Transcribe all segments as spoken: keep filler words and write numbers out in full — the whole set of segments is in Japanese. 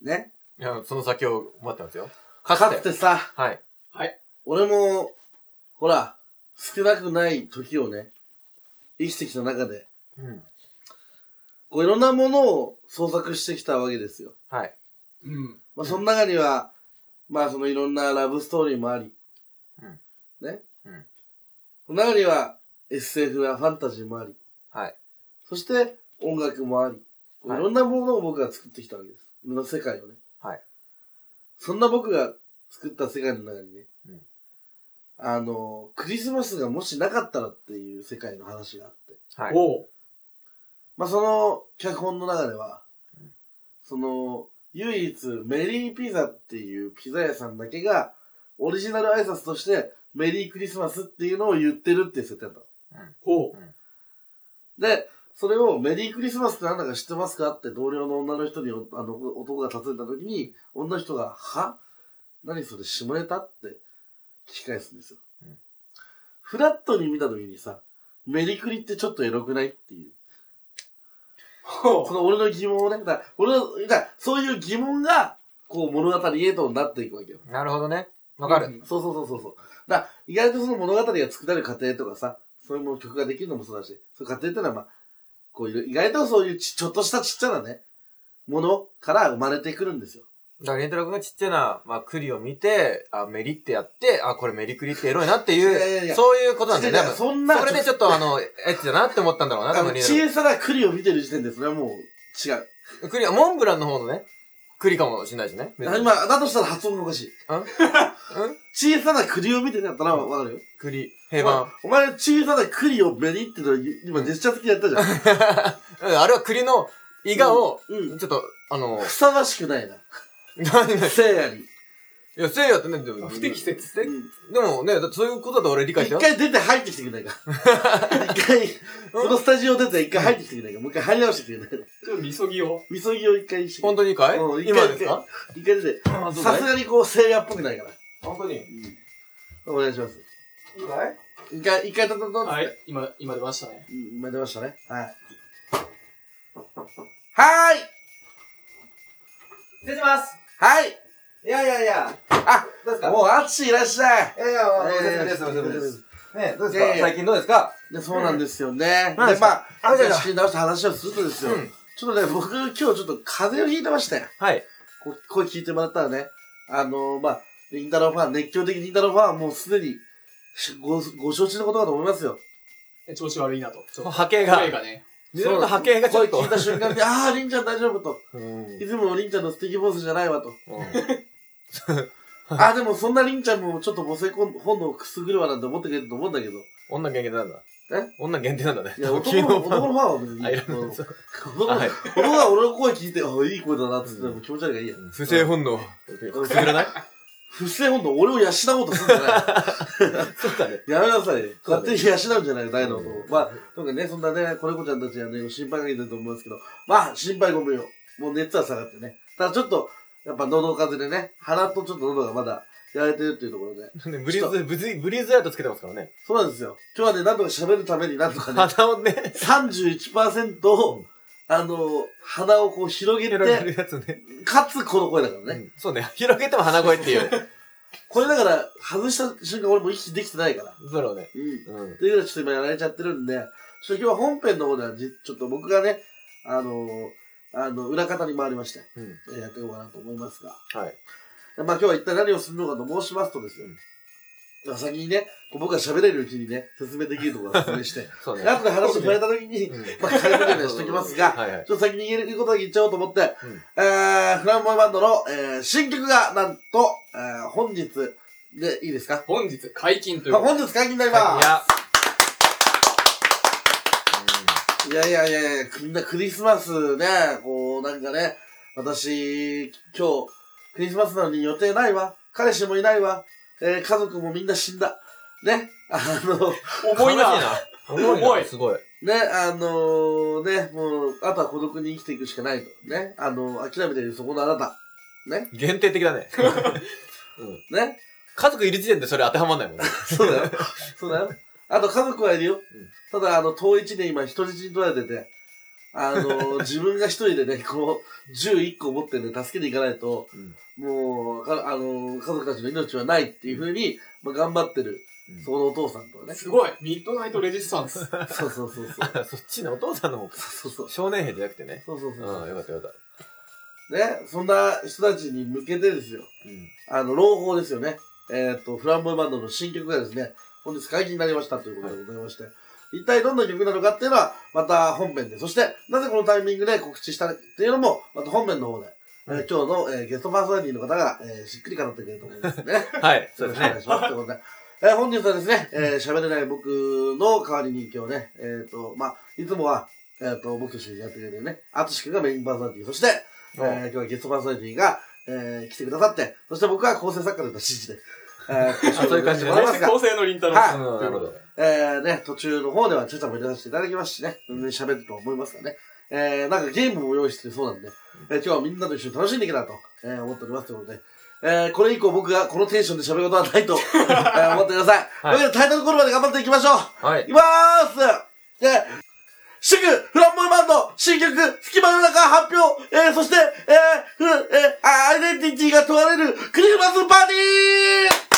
ね。 いや、その先を待ってますよ。 かつてさ、 はい。 はい。 俺も、ほら、少なくない時をね、生きてきた中で、 うん。 こういろんなものを創作してきたわけですよ。 はい。 うん。 まあその中には、まあそのいろんなラブストーリーもあり、 うん。 ね。 うん。 その中には エスエフ やファンタジーもあり、 はい。 そして音楽もあり、いろんなものを僕が作ってきたわけです。いろんな世界をね。 はい。 そんな僕が作った世界の中にね、 うん、 あの、クリスマスがもしなかったらっていう世界の話があって。 はい。 おう。 まあ、その脚本の中では、うん、その、唯一メリーピザっていうピザ屋さんだけが、オリジナル挨拶としてメリークリスマスっていうのを言ってるっていう設定だった。 うん、ほう、うん。 で、それをメリークリスマスって何だか知ってますかって同僚の女の人にあの男が尋ねた時に、女の人が、は何それ下ネタって聞き返すんですよ。うん、フラットに見た時にさ、メリクリってちょっとエロくないっていう。その俺の疑問をね、だ俺の、だそういう疑問が、こう物語へとなっていくわけよ。 なるほどね。わかる、うん。 そうそうそうそうそう。だ意外とその物語が作られる過程とかさ、そういうもの曲ができるのもそうだし、そういう過程ってのはまあ、こういう、意外とそういうち、ちょっとしたちっちゃなね、ものから生まれてくるんですよ。 だから、レンタロ君がちっちゃな、まあ、栗を見て、あ、メリってやって、あ、これメリクリってエロいなっていう、いやいやいやそういうことなんだよね。 そんな。 それでちょっとあの、エッチだなって思ったんだろうな、多分。 小さな栗を見てる時点で、それはもう、違う。栗は、モンブランの方のね、栗かもしれないしね。 今、だとしたら発音がおかしい。んん小さな栗を見てんだったらわかるよ。 栗、平板。 お前、小さな栗をメリっての今、ジェスチャー的にやったじゃん。 あれは栗の伊賀を、うん、ちょっと、あの、 ふさわしくないな。 何々 聖夜に。 いや、聖夜ってね、 不適切って、 うん、でもね、だってそういうことだと俺理解したよ。 一回出て入ってきてくれないか。一回、このスタジオ出て一回入ってきてくれないか。もう一回入り直してくれないか。 ちょっとみそぎを。 みそぎを一回して。 本当にかい、うん、今ですか一回出て。さすがにこう聖夜っぽくないから。 本当に、 うん、お願いします。 いいかい一回、一回とととはい、今、今出ましたね。 今出ましたね。はい。はーい失礼しますはいいやいやいや。 あ、どうですかもう、あっちいらっしゃい。 いやいや、お久しぶりです。お久しぶりです。ね、どうですか最近どうですかで、そうなんですよね。 で、 まあ、 あ、じゃあ、 仕切り直して話をするとですよ。ちょっとね、僕、今日ちょっと風邪をひいてましたよ。 はい。 声聞いてもらったらね、あの、まあ、リンタロウファン、熱狂的リンタロウファンはもうすでにご、ご承知のことだと思いますよ。 調子悪いなと。 波形が。 声がね。 そう波形がちょっと。 声聞いた瞬間に、あー、リンちゃん大丈夫と。いつものリンちゃんの素敵ボスじゃないわと。あ、でもそんなリンちゃんもちょっと母性本能をくすぐるわなんて思ってくれると思うんだけど。 女限定なんだ。 え女限定なんだね。 いや、男の、男のファンは別に。 あ、いらない。 男が俺の声聞いて、あ、いい声だなって言っても気持ち悪いからいいや。 不正本能。くすぐらない不正本能、俺を養おうとするんじゃない。 そうだね。 やめなさい。勝手に養うんじゃない、大のことを。まあ、とにかくね、そんなね、子猫ちゃんたちはね、心配かけてると思いますけど、まあ、心配ご無用。もう熱は下がってね。ただちょっと、やっぱ喉風でね、鼻とちょっと喉がまだやられてるっていうところで。 ブリーズ、ブリーズ、ブリーズアウトつけてますからね。 そうなんですよ。今日はね、なんとか喋るためになんとかね、 鼻をね、 さんじゅういちパーセント、あの、鼻をこう広げて、 広げるやつね。 かつこの声だからね。 そうね。広げても鼻声っていう。 これだから、外した瞬間俺も息できてないから。 そうだろうね。 うん。っていうのはちょっと今やられちゃってるんで、ちょっと今日は本編の方ではじ、ちょっと僕がね、あのー、あの、裏方に回りまして、うん、やっていこうかなと思いますが。 はい。 まあ今日は一体何をするのかと申しますとですね、うん、先にね、僕が喋れるうちにね、説明できるところを説明して、そうね。後で話を変えた時に、うん、まあ、変えたりはしときますが、はいはい、ちょっと先に言えることだけ言っちゃおうと思って、うん、えー、フランボイバンドの、えー、新曲が、なんと、えー、本日でいいですか？ 本日解禁という。 まあ、本日解禁になります。いや、いやいやいや、みんなクリスマスね、こう、なんかね、私、今日、クリスマスなのに予定ないわ。彼氏もいないわ。えー、家族もみんな死んだ。ね。あの、 重いな。 重い。すごい。 ね、あのー、ね、もう、あとは孤独に生きていくしかないと。ね。あの、諦めているそこのあなた。ね。 限定的だね。 うん、ね。 家族いる時点でそれ当てはまんないもんね。 そうだよ。そうだよ。あと家族はいるよ。うん、ただ、あの、遠い地で今人質に取られてて、 あの、自分が一人でね、こう、銃一個持ってね、助けに行かないと、うん、もう、かあの、家族たちの命はないっていう風に、まあ、頑張ってる、うん、そのお父さんとかね。 すごいミッドナイトレジスタンス。 そうそうそうそう。 そっちのお父さんの方か。そうそう。少年兵じゃなくてね。 そうそうそう。 うん、よかったよかった。ね、そんな人たちに向けてですよ。うん、あの、朗報ですよね。えっと、フランボイバンドの新曲がですね、本日解禁になりましたということでございまして、はい、一体どんな曲なのかっていうのは、また本編で、そして、なぜこのタイミングで告知したっていうのも、また本編の方で、うん、えー、今日の、えー、ゲストパーソナリティの方が、えー、しっくり語ってくれると思いますね。 はい、そうですね。 お願いします。ということで、えー、本日はですね、えー、喋れない僕の代わりに今日ね、えっ、ー、と、まあ、いつもは、えっ、ー、と、僕としてやってくれてるね、アツシ君がメインパーソナリティ、そして、えー、今日はゲストパーソナリティが、えー、来てくださって、そして僕は構成作家という指示で、えー、 そういう感じで、 ね。構成のりんたろー。 はい。なるほど。えー、ね、途中の方ではちゃちゃも入れさせていただきますしね、全然喋ると思いますからね。えー、なんかゲームも用意してそうなんで、えー、今日はみんなと一緒に楽しんでいけたらと、えー、思っておりますということで、えー、これ以降僕がこのテンションで喋ることはないと、えー、思ってください。はい。というわけでタイトルコールまで頑張っていきましょう。はい。いきまーす。で、祝フランボイバンド新曲隙間の中発表、えー、そして、えー、ふ、えー、アイデンティティが問われるクリスマスパーティー。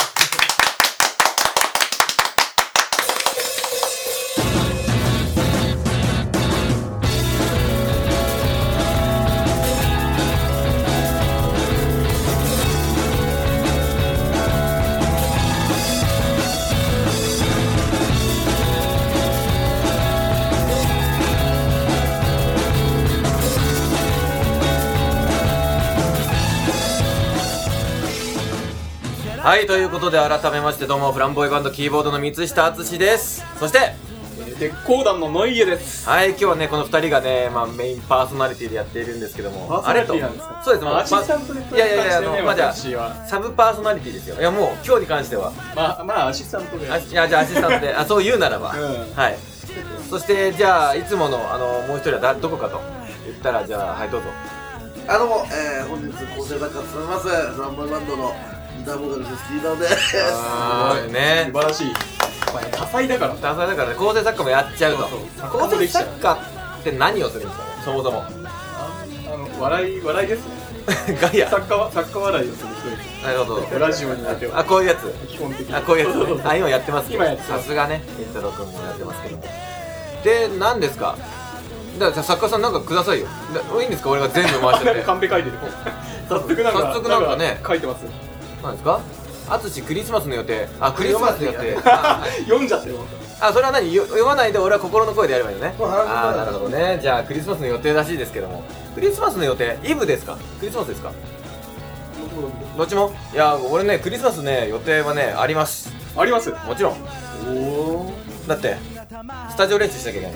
はい、ということで改めましてどうもフランボイバンドキーボードの三下敦です。そして、 えー、鉄鋼団のノイエです。 はい、今日はねこのふたりがね、まあ、メインパーソナリティでやっているんですけども、 パーソナリティなんですか？ そうです、 まあ、アシスタントで、 いやいやいや、あのまあじゃあサブパーソナリティですよ。いやもう今日に関してはまあまあアシスタントで、 あ、いやじゃあアシスタントであそう言うならば、うん、はい。そしてじゃあいつものあのもう一人はだどこかと言ったら、じゃあはいどうぞ。 あのえー、本日構成作家を務めますフランボイバンドのギターボーカルです。リーダーです。 あーね、 素晴らしい。多彩だから多彩だからね、構成作家もやっちゃうと。構成作家って何をするんですかね、そもそも。 ああの笑い笑いですね。 ガヤ作家は作家笑いをする人です。 なるほど。 ラジオになってはあ、こういうやつ基本的に。 あ、こういうやつ、ね、あ、今やってますけど、 今やってます。 さすがね、インタロ君もやってますけども。で、何ですか。だから作家さんなんかくださいよ。いいんですか、俺が全部回してて。 カンペ書いてる。早速なんか早速なんかね書いてます。 何ですか。あつしクリスマスの予定。あ、クリスマスの予定。 読んじゃってよ。 あ、それは何、読まないで俺は心の声でやればいいのね。あー、なるほどね。じゃあクリスマスの予定らしいですけども、クリスマスの予定イブですか、クリスマスですか。どっちも。いや俺ねクリスマスね予定はねあります。 あります、 もちろん。 おだってスタジオ練習しなきゃいけない。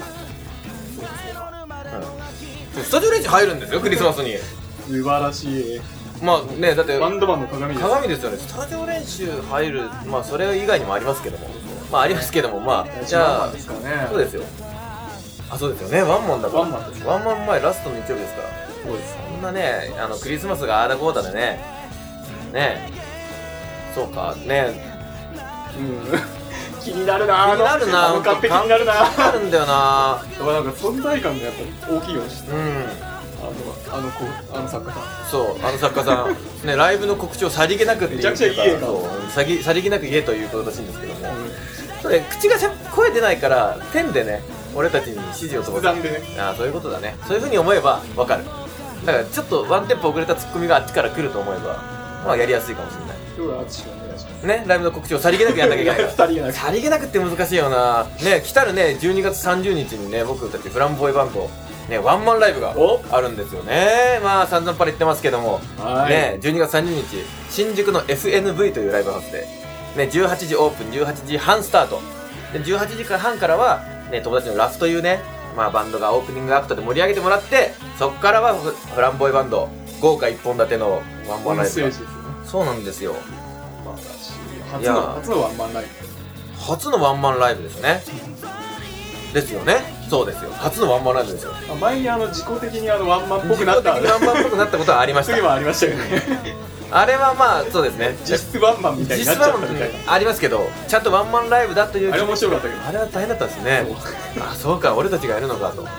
うん、スタジオ練習入るんですよクリスマスに。 素晴らしい。 まあね、だってバンドマンの鏡です。 鏡ですよね。スタジオ練習入る、まあそれ以外にもありますけども、まあありますけども、まあじゃあですかね。 そうですよ。あ、そうですよね。ワンマンだから。 ワンマンです。 ワンマン前ラストの日曜日ですから。そうです。そんなね、あのクリスマスがあーだこーだでね、ね、そうかね。 うん。気になるな。 気になるな。 あのカンペ気になるな。 気になるんだよな。 だからなんか存在感がやっぱり大きいようにして。 うん。 あの、あの子、あの作家さん。 そう、あの作家さん。ね、ライブの告知をさりげなくっていう。 めちゃくちゃいい映画。 そう、さり、さりげなく言えということらしいんですけども。それ、口が声出ないから、ペンでね、俺たちに指示を飛ばす。 筆談でね。 ああ、そういうことだね。そういう風に思えばわかる。だからちょっとワンテンポ遅れたツッコミがあっちから来ると思えば、まあやりやすいかもしれない。 今日は淳がお願いします。 ね、ライブの告知をさりげなくやんなきゃいけないから。 さりげなく。 さりげなくって難しいよな。ね、来たるね、じゅうにがつさんじゅうにちにね、僕たちフランボイバンド、ね、ワンマンライブがあるんですよね。まあ散々パラ言ってますけども、ね、じゅうにがつさんじゅうにち、新宿の エフエヌブイ というライブハウスで、ね、じゅうはちじオープン、じゅうはちじはんスタート。で、じゅうはちじはんからは、ね、友達のラフというね、まあバンドがオープニングアクトで盛り上げてもらって、そっからはフランボイバンド、豪華一本立てのワンマンライブが。そうなんですよ。 初の、初のワンマンライブ。 初のワンマンライブですね。ですよね。そうですよ。初のワンマンライブですよ。 前にあの自己的にあのワンマンっぽくなった。 自己的にワンマンっぽくなったことはありました。 次はありましたよね。 あれはまあそうですね。 実質ワンマンみたいになっちゃったみたいな。 ありますけど、ちゃんとワンマンライブだという。 あれ面白かったけど。 あれは大変だったんですね。あ、そうか、俺たちがやるのかと。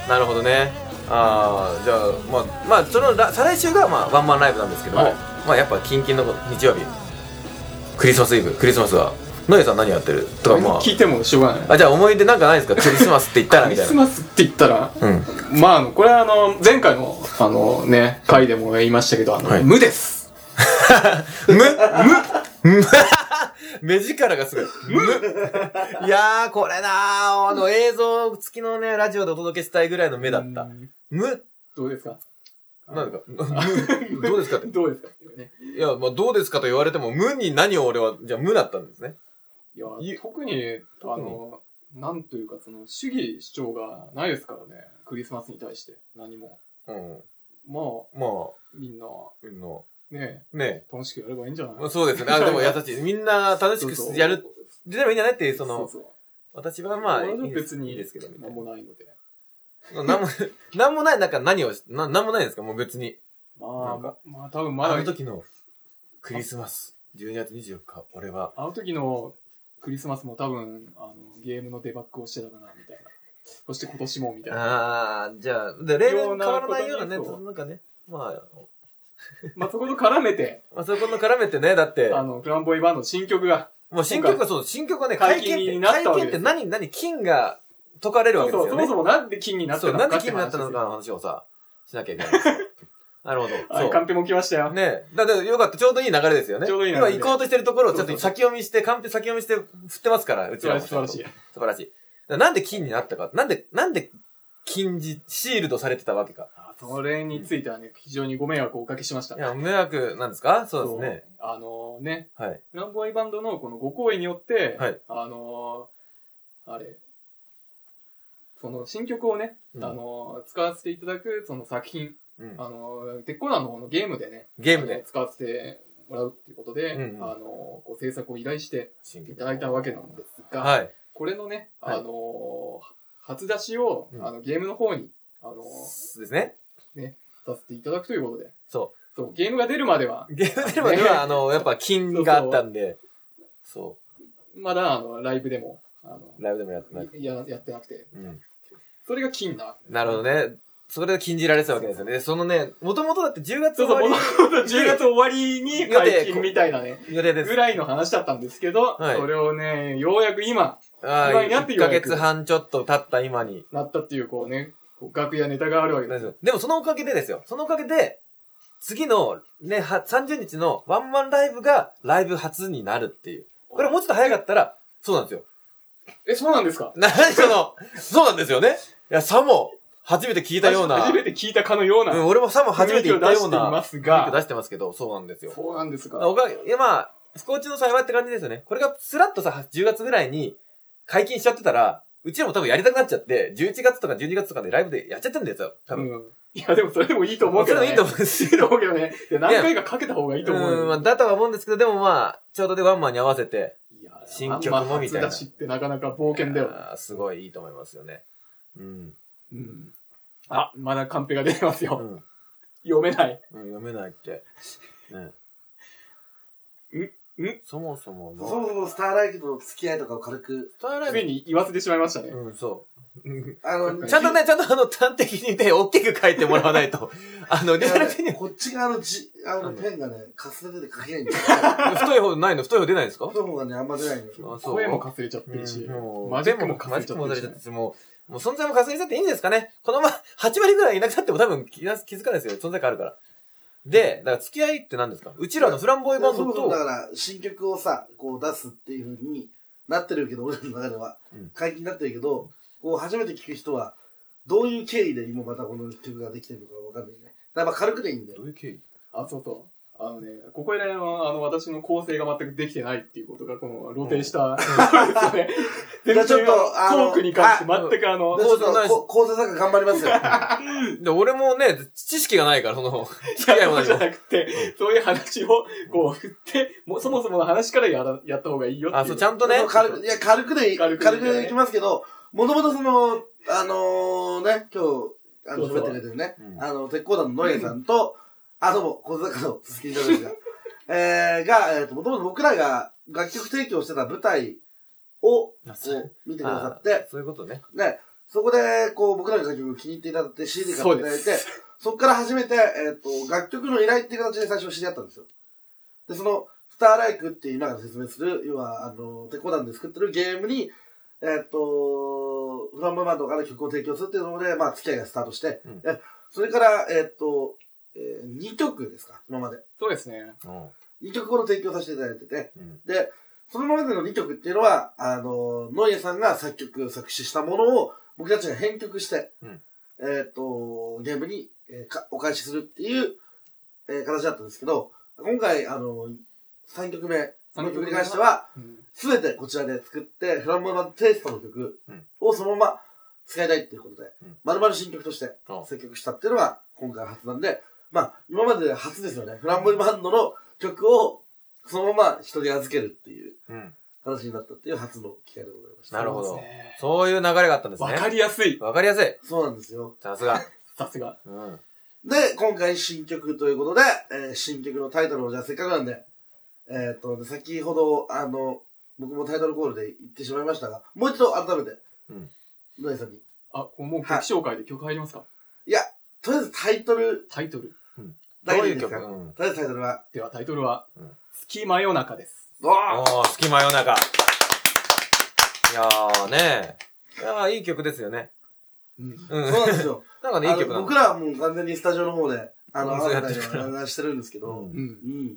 なるほどね。ああ、じゃあ、まあ、まあ、その、再来週が、まあ、ワンマンライブなんですけども、はい、まあ、やっぱ、キンキンの日曜日、クリスマスイブ、クリスマスは、ノエさん何やってるとか、まあ。 聞いてもしょうがない。 あ、じゃあ、思い出なんかないですか？クリスマスって言ったらみたいな。 クリスマスって言ったら、うん。まあ、あの、これはあの、前回の、あのね、回でも言いましたけど、あの、はい、無です。 無無目力がすごい。いやー、これなー、あの、映像付きのね、ラジオでお届けしたいぐらいの目だった。無どうですか？ なんか、無どうですかって。 どうですかってね。 いや、まあ、どうですかと言われても、無に何を俺は、じゃあ無だったんですね。 いや、特に、あの、なんというか、その、主義主張がないですからね。クリスマスに対して、何も。うん。まあ、 まあ、 みんな、 みんな、 ねえ。 ねえ。楽しくやればいいんじゃない？ そうですね。あ、でも優しい。みんな楽しくやる。でもいいんじゃないっていう、その、そうそう、私はまあ、 別にいいですけど、 なんもないので。 なんも、なんもない、なんか何を、な、なんもないんですかもう別に。 まあ、まあ多分まだ。 あの時のクリスマス、じゅうにがつにじゅうよっか、俺は。 あの時のクリスマスも多分、あの、ゲームのデバッグをしてたかな、みたいな。そして今年も、みたいな。 ああ、じゃあ、で例年変わらないようなね、なんかね、まあ、 まあそこと絡めて。 まあそこと絡めてね、だって。 あの、フランボイバンドの新曲が。 もう新曲がそう、新曲はね、解禁になったわけです。解禁って何、何、金が解かれるわけですよね。 そう、そもそもなんで金になったのか。 そう、なんで金になったのかの話をさ、しなきゃいけない。なるほど。 はい、カンペも来ましたよ。 ねだってよかった。ちょうどいい流れですよね。 ちょうどいい流れ。 今行こうとしてるところをちょっと先読みして、カンペ先読みして振ってますから、うちらも。 素晴らしい。 素晴らしい。なんで金になったか。なんで、なんで金字、シールドされてたわけか。 それについてはね、非常にご迷惑をおかけしました。 いや、迷惑なんですか？そうですね。 あのね、 はい。 フランボイバンドのこのご好意によって、 はい。 あのー、あれ、その新曲をね、うん、あのー、使わせていただくその作品、うん、あのー、鉄鋼団の方のゲームでね、 ゲームで使わせてもらうっていうことで、うんうん、あのー、こう制作を依頼していただいたわけなんですが、 はい。 これのね、あのー、初出しを、うん、あのゲームの方に、あのー、ですね。 ね、させていただくということで。 そう。 そう、ゲームが出るまでは。 ゲームが出るまでは、ね、あの、やっぱ金があったんで。そう。 そうまだ、あの、ライブでも、あの、 ライブでもやってなくて。 や、やってなくて。うん。それが金な。 なるほどね。それが禁じられてたわけですよね。そのね、もともとだってじゅうがつ終わり。 そうそう、もともとじゅうがつ終わりに解禁みたいなね。 予定です。 ぐらいの話だったんですけど、はい、それをね、ようやく今、 あ今になっていっかげつはんちょっと経った今に。 なったっていう、こうね、楽屋ネタがあるわけですよ。 でもそのおかげでですよ。そのおかげで、次のね、さんじゅうにちのワンマンライブがライブ初になるっていう。これもうちょっと早かったら、そうなんですよ。 え、そうなんですか？ なにその、そうなんですよね。いや、さも、初めて聞いたような。 初めて聞いたかのような。 うん、俺もさも初めて言ったような。 雰囲気を出していますが。 出してますけど、そうなんですよ。 そうなんですか。 僕は、いやまあ、不幸中の幸いって感じですよね。これがスラッとさ、じゅうがつぐらいに解禁しちゃってたら、うちらも多分やりたくなっちゃって、じゅういちがつとかじゅうにがつとかでライブでやっちゃってるんですよ、多分。うん、 いや、でもそれでもいいと思うけどね。 それでもいいと思うんですよ。 いいと思うけどね。何回かかけた方がいいと思う。 うん、まあ、だとは思うんですけど、でもまあ、ちょうどでワンマンに合わせて、新曲もみたいな。 初出しってなかなか冒険だよ。 ああ、すごいいいと思いますよね。うん。 うん。あ、まだカンペが出てますよ。うん、読めない、 うん。読めないって。ね。 んんそもそもの。そもそもスターライトの付き合いとかを軽く。 スターライト。ついに言わせてしまいましたね。 うん、そう。あの、ちゃんとね、ちゃんとあの、端的にね、大きく書いてもらわないと。あの、リアルペンに。 こっち側のじ、あの、ペンがね、かすれてて書けないんですよ。 太い方ないの？太い方出ないんですか？ 太い方がね、あんま出ないのよ。 声もかすれちゃってるし。 もう、マジックもかすれちゃってるし。もう、もう存在もかすれちゃっていいんですかね？このまま、はちわりぐらいいなくなっても多分気づかないですよ。存在感あるから。で、だから付き合いって何ですか？うちらのフランボイバンドと。そうそう、 だから、新曲をさ、こう出すっていう風になってるけど、俺の中では。解禁になってるけど、こう、初めて聞く人は、どういう経緯で今またこの曲ができてるのかわかんないね。だから軽くでいいんだよ。 どういう経緯？ あ、そうそう。あのね、ここら辺は、あの、私の構成が全くできてないっていうことが、この、露呈した、そうですよね。 全然ちょっと、 あの、トークに関して全くあの、 構成作家頑張りますよ。 で、俺もね、知識がないから、その、 付き合いもないじゃなくて、そういう話を、こう、振って、もうそもそもの話からやら、やった方がいいよっていう。 あ、そう、ちゃんとね。 軽く、いや、軽くでいい。軽くでいきますけど、もともとその、あのー、ね、今日、あの、喋ってくれてるね、うん、あの、鉄鋼団のノエさんと、あ、どうも、小坂の鈴木ですが、えー、が、えっと、もともと僕らが楽曲提供してた舞台を、こう、見てくださって、 そういうことね。 ね、 そこで、こう、僕らの楽曲気に入っていただいて シーディー 買っていただいて、そこから初めて、えっと、楽曲の依頼っていう形で最初知り合ったんですよ。で、その、スターライクっていう今から説明する、要は、あの、テコダンで作ってるゲームに、えっと、フランボイバンドから曲を提供するっていうので、まあ、付き合いがスタートして、うん、えそれから、えっと、えー、にきょくですか、今まで。 そうですね。 にきょくほど提供させていただいてて、うん、で、そのままでのにきょくっていうのは、あの、ノイエさんが作曲、作詞したものを、僕たちが編曲して、うん、えっと、ゲームに、えー、かお返しするっていう、えー、形だったんですけど、今回、あの、さんきょくめの曲に関しては、すべ、うん、てこちらで作って、フランボイバンドテイストの曲をそのまま使いたいっていうことで、まるまる新曲として作曲したっていうのが今回初なんで、まあ、今まで初ですよね。フランボイバンドの曲をそのまま人に預けるっていう形になったっていう初の機会でございました。 なるほど。そういう流れがあったんですね。 わかりやすい。 わかりやすい。 そうなんですよ。 さすが。 さすが。 うん。 で、今回新曲ということで、えー、新曲のタイトルをじゃあせっかくなんで、えっと、先ほど、あの、僕もタイトルコールで言ってしまいましたが、もう一度改めて、うん。ノエさんに。 あ、もう曲紹介で曲入りますか？ いや、とりあえずタイトル。 タイトル。 うん。どういう曲？うん。とりあえずタイトルは。 ではタイトルは、うん、月真夜中です。 おー、月真夜中。いやーねー。いやー、いい曲ですよね。 うん。そうなんですよ。 なんかね、いい曲なの。 僕らはもう完全にスタジオの方で、あの、あなたに話してるんですけど、うん。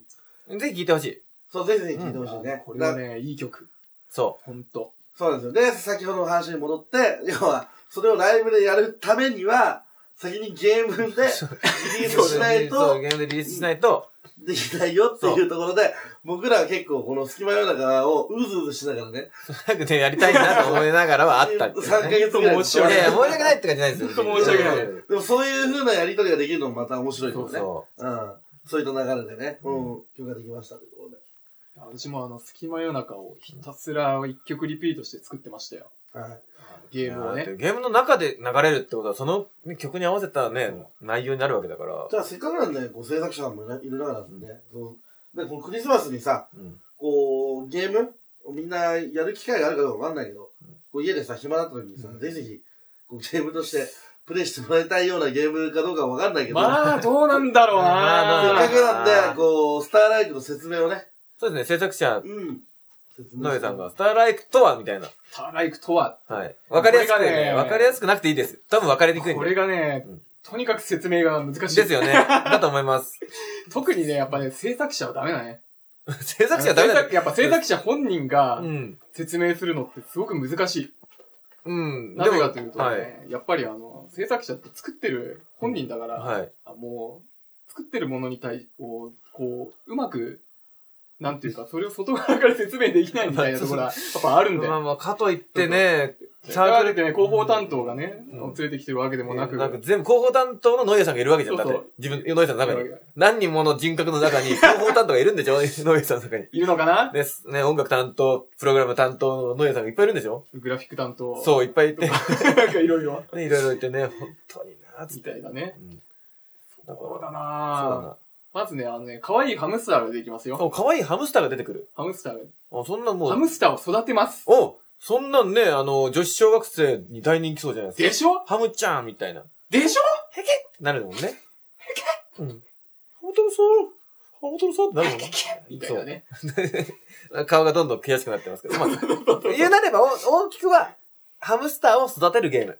うん。ぜひ聴いてほしい。 そう、ぜひぜひ聴いてほしいね。 これはね、いい曲。 そう。 ほんと。 そうなんですよ。で、先ほどの話に戻って、要は、それをライブでやるためには、先にゲームでリリースしないと、 そう、ゲームでリリースしないと、 できないよっていうところで、僕らは結構この隙間夜中をうずうずしながらね。 早くね、やりたいなと思いながらはあったって、ね。 さんかげつぐらい。 申し訳ない。いや、申し訳ないって感じないですよ。 本当申し訳ない。 でもそういう風なやりとりができるのもまた面白いですね。 そう。 うん。そういった流れでね、この曲ができましたというところで。 私もあの、隙間夜中をひたすら一曲リピートして作ってましたよ。はい。ゲームをね。 ゲームの中で流れるってことは、その曲に合わせたね、内容になるわけだから。 じゃあせっかくなんで、こう制作者もいる中なんでね、そうで、このクリスマスにさ、うん、こう、ゲームみんなやる機会があるかどうかわかんないけど、うん、こう家でさ、暇だった時にさ、うん、ぜひぜひ、こうゲームとしてプレイしてもらいたいようなゲームかどうかわかんないけど。 まあ、どうなんだろうなせっかくなんで、こう、スターライクの説明をね。 そうですね、制作者、うん。ノエさんが、スターライクとはみたいな。 スターライクとははい。わかりやすくね、わかりやすくなくていいです。多分わかりにくいんで。 これがね、うん、とにかく説明が難しい。 ですよね。だと思います。 特にね、やっぱね、制作者はダメだね。 制作者はダメだね。 やっぱ制作者本人が説明するのってすごく難しい。うん。なぜかというとね、はい、やっぱりあの、制作者って作ってる本人だから、うん、はい、もう、作ってるものに対を、こう、うまく、なんていうか、それを外側から説明できないみたいなところは、やっぱあるんだよ。 まあまあ、かといってね、 サークルってね、広報担当がね、うん、連れてきてるわけでもなく。 なんか全部広報担当のノイエさんがいるわけじゃん。そうそうだって。自分、ノイエさんの中に。何人もの人格の中に広報担当がいるんでしょノイエさんの中に。 いるのかなですね、音楽担当、プログラム担当のノイエさんがいっぱいいるんでしょグラフィック担当。 そう、いっぱいいて。 なんかいろいろ。 ね、いろいろいてね、本当にな、 みたいだね。うん。そうだなぁ。そうだな。 まずね、あのね、可愛いハムスターが出てきますよ。 お、可愛いハムスターが出てくる。 ハムスターが。 あ、そんなもう。 ハムスターを育てます。 おそんなんね、あの、女子小学生に大人気そうじゃないですか。 でしょハムちゃんみたいな。 でしょへけってなるもんね。へけうん。ハムトルさんハムトルさんってなるもんね。 みたいなね。 顔がどんどん悔しくなってますけど。まあ、言うなれば大きくは、ハムスターを育てるゲーム。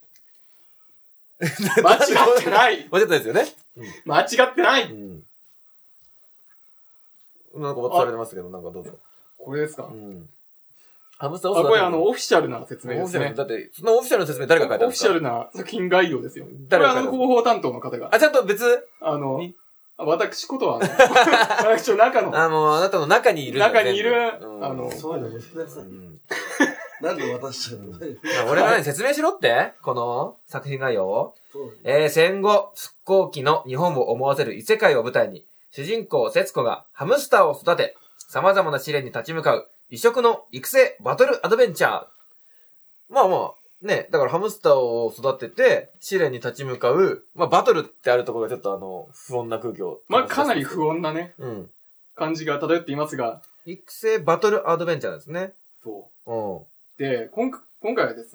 間違ってない間違ってないですよね。 うん、間違ってない、うん、 なんか渡されてますけど、なんかどうぞ。 これですか、 うん、 ハムスターを育てる。 あ、これあの、オフィシャルな説明ですね。 だって、そのオフィシャルな説明誰が書いたんですか？ オフィシャルな作品概要ですよ。誰が書いたんですか？これあの、広報担当の方が。 あ、ちゃんと別あの、私ことは、私の中の。 あ、もうあなたの中にいる。 中にいる、うん、あの、 そういうの言ってください。なんで渡しちゃうの？ 俺がね、説明しろってこの作品概要を。えー、戦後、復興期の日本を思わせる異世界を舞台に、主人公、節子がハムスターを育て、様々な試練に立ち向かう、異色の育成バトルアドベンチャー。まあまあ、ね、だからハムスターを育てて、試練に立ち向かう、まあバトルってあるところがちょっとあの、不穏な空気を。 まあかなり不穏なね、うん。感じが漂っていますが。 育成バトルアドベンチャーですね。 そう。うん。で、今回、今回はですね、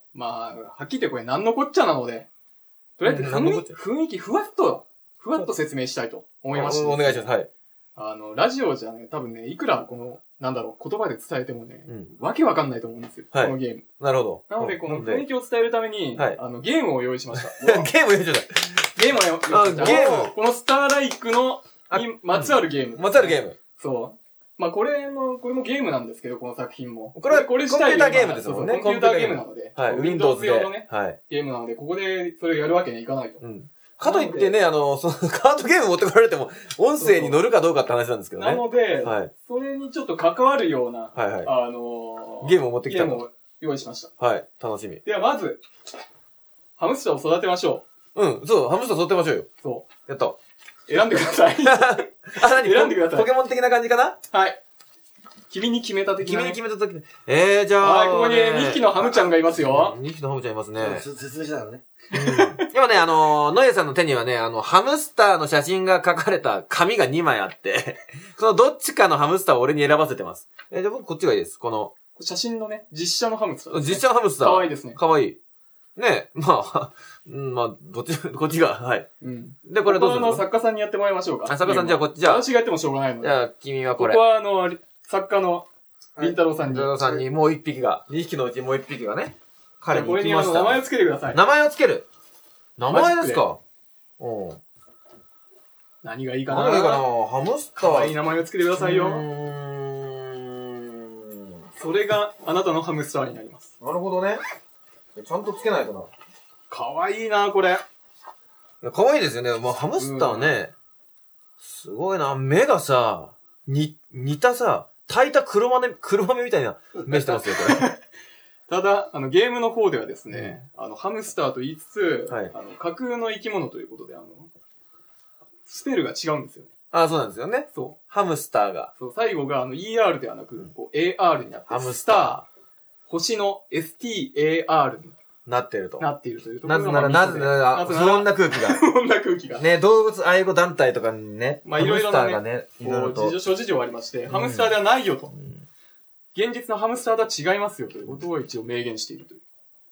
まあ、はっきり言ってこれ何のこっちゃなので、とりあえず雰囲気、雰囲気ふわっと、ふわっと説明したいと思いました、ね。 お願いします。はい。 あの、ラジオじゃね、多分ね、いくらこの、なんだろう、言葉で伝えてもね、うん、わけわかんないと思うんですよ。はい、このゲーム。 なるほど。 なので、この雰囲気を伝えるために、はい、あの、ゲームを用意しました。 ゲーム用意しました。 ゲームを用意しました。ゲームこのスターライクの、にまつわるゲーム。 まつわるゲーム。 そう。まあ、これの、これもゲームなんですけど、この作品も。 これは、これ自体コンピューターゲームですもんね。 コンピューターゲームなので。 はい。Windows 用のね、はい。ゲームなので、ここでそれをやるわけにはいかないと。うん。 かといってね、あの、その、カードゲーム持ってこられても、音声に乗るかどうかって話なんですけどね。 なので、はい。それにちょっと関わるような、はいはい。あのー、ゲームを持ってきたゲームを用意しました。 はい。楽しみ。 では、まず、ハムスターを育てましょう。うん、そう、ハムスター育てましょうよ。 そう。 やった。 選んでください。 あ、何選んでください。 ポケモン的な感じかな？ はい。君に決めた的な、 ね。君に決めた時えー、じゃあ。 はい、ここににひきのハムちゃんがいますよ。 にひきのハムちゃんいますね。 説明しながらね。 うん、今ね、あの、ノエさんの手にはね、あの、ハムスターの写真が書かれた紙がにまいあって、そのどっちかのハムスターを俺に選ばせてます。えー、じゃあ僕こっちがいいです。この。 写真のね、実写のハムスター、 ね。実写のハムスター。 かわいいですね。 かわいい。ねまあ、うん、まあ、どっち、こっちが、はい。 うん。 で、これどうするの？ ここの作家さんにやってもらいましょうか。 あ、作家さんじゃあこっちじゃあ。 私がやってもしょうがないので。 じゃあ、君はこれ。 ここはあの、作家の、りんたろうさんに。 りんたろうさんにもう一匹が、にひきのうちもう一匹がね、彼に行きました。これにあの、 名前をつけてください。 名前をつける名前ですか？うん。 何がいいかな？ 何がいいかな？ハムスター。 可愛い名前をつけてくださいよ。うーん。それがあなたのハムスターになります。 なるほどね。ちゃんとつけないとな。 可愛いな、これ。 いや、可愛いですよね。まあ、ハムスターね、すごいな。目がさ、に、似たさ、炊いた黒豆、黒豆みたいな目してますよ、これ。 ただ、あの、ゲームの方ではですね、うん、あの、ハムスターと言いつつ、はい、あの、架空の生き物ということで、あの、スペルが違うんですよね。 ああ、そうなんですよね。 そう。 ハムスターが。 そう、最後が、あの、イーアール ではなく、こう、エーアール になって、 ハムスター。 星の エスティーエーアール になってると。 なっているというところなぜなら、なぜなら、不穏な空気が。 不穏な空気が。 ね、動物愛護団体とかにね、 まあ、いろいろなね、 ハムスターがね、いろいろと。諸事情ありまして、ハムスターではないよと。うん、現実のハムスターとは違いますよということを一応明言しているという。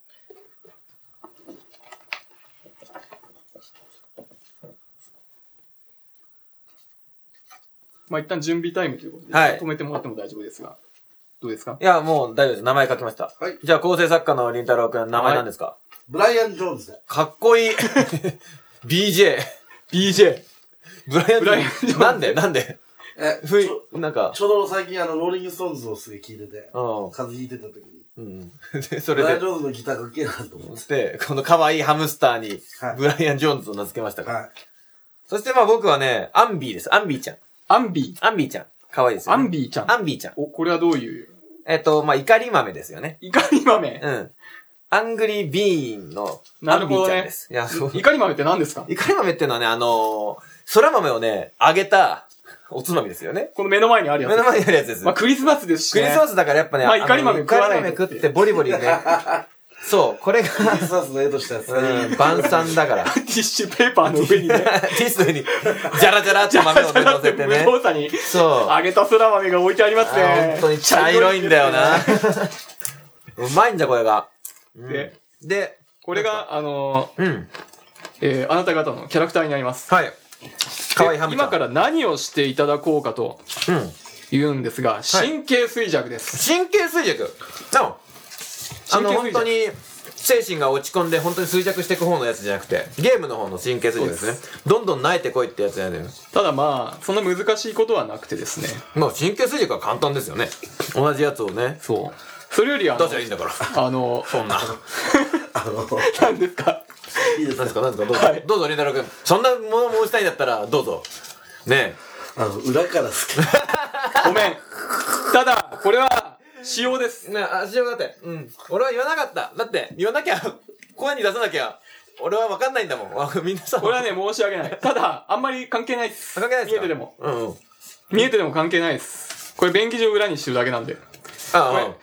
まあ、一旦準備タイムということで、はい、止めてもらっても大丈夫ですが。どうですか？ いや、もう大丈夫です。名前書きました。はい。じゃあ、構成作家のりんたろうくん、名前何ですか？はい、 ブライアン・ジョーンズで。 かっこいい。ビージェー。ビージェー。ブライアン・ジョーンズ。なんでなんでえ、ふい、なんか。ちょうど最近あの、ローリング・ストーンズをすげえ聴いてて、うん。風邪ひいてた時に。うん。で、それで。ブライアン・ジョーンズのギターかっけえなと思って。で、この可愛いハムスターに、ブライアン・ジョーンズを名付けましたから。はい。そしてまあ僕はね、アンビーです。アンビーちゃん。 アンビーアンビーちゃん。可愛いですよ、ね。 アンビーちゃん。 アンビーちゃん。 お、これはどういうえっと、まあ、怒り豆ですよね。 怒り豆うん。アングリービーンのアンビーちゃんです。 なるほどね。いや、そう。怒り豆って何ですか？ 怒り豆っていうのはね、あのー、空豆をね、揚げたおつまみですよね。 この目の前にあるやつ。 目の前にあるやつです。 まあ、クリスマスですしね。 クリスマスだからやっぱね、 まあ、怒り豆食わない。 怒り豆食ってボリボリね。そう、これが。クリスマスの絵としたやつ。 うん、晩餐だから。 ティッシュペーパーの上にね。 ティッシュの上に、ジャラジャラって豆を乗せてね。 無造作に。 そう。 揚げた空豆が置いてありますね。 本当に茶色いんだよな。うまいんだ、これが。 で、 で、 これが、あのー、うん。えー、あなた方のキャラクターになります。 はい。かわいいハムちゃん。 今から何をしていただこうかと、うん。言うんですが、神経衰弱です。 神経衰弱なのあの、本当に、精神が落ち込んで本当に衰弱していく方のやつじゃなくて、ゲームの方の神経衰弱ですね。どんどん慣れてこいってやつやね。 ただまあ、そんな難しいことはなくてですね。 まあ、神経衰弱は簡単ですよね。同じやつをね。 そう。それよりあの、 出しゃいいんだから。 あの、 そんな。 あの、何ですか？ いいですか？何ですか？何ですか？どうぞ。はい、どうぞ、りんたろうくん。そんなもの申したいんだったら、どうぞ。ねえ。あの、裏から好き。 ごめん。ただ、これは、仕様です。 ね、あ、仕様だって。うん。俺は言わなかった。だって、言わなきゃ、声に出さなきゃ、俺は分かんないんだもん。みんなさ。 これはね、申し訳ない。ただ、あんまり関係ないっす。 関係ないっすか？ 見えてでも。 うんうん。 見えてでも関係ないっす。これ、便宜上裏にしてるだけなんで。 ああ。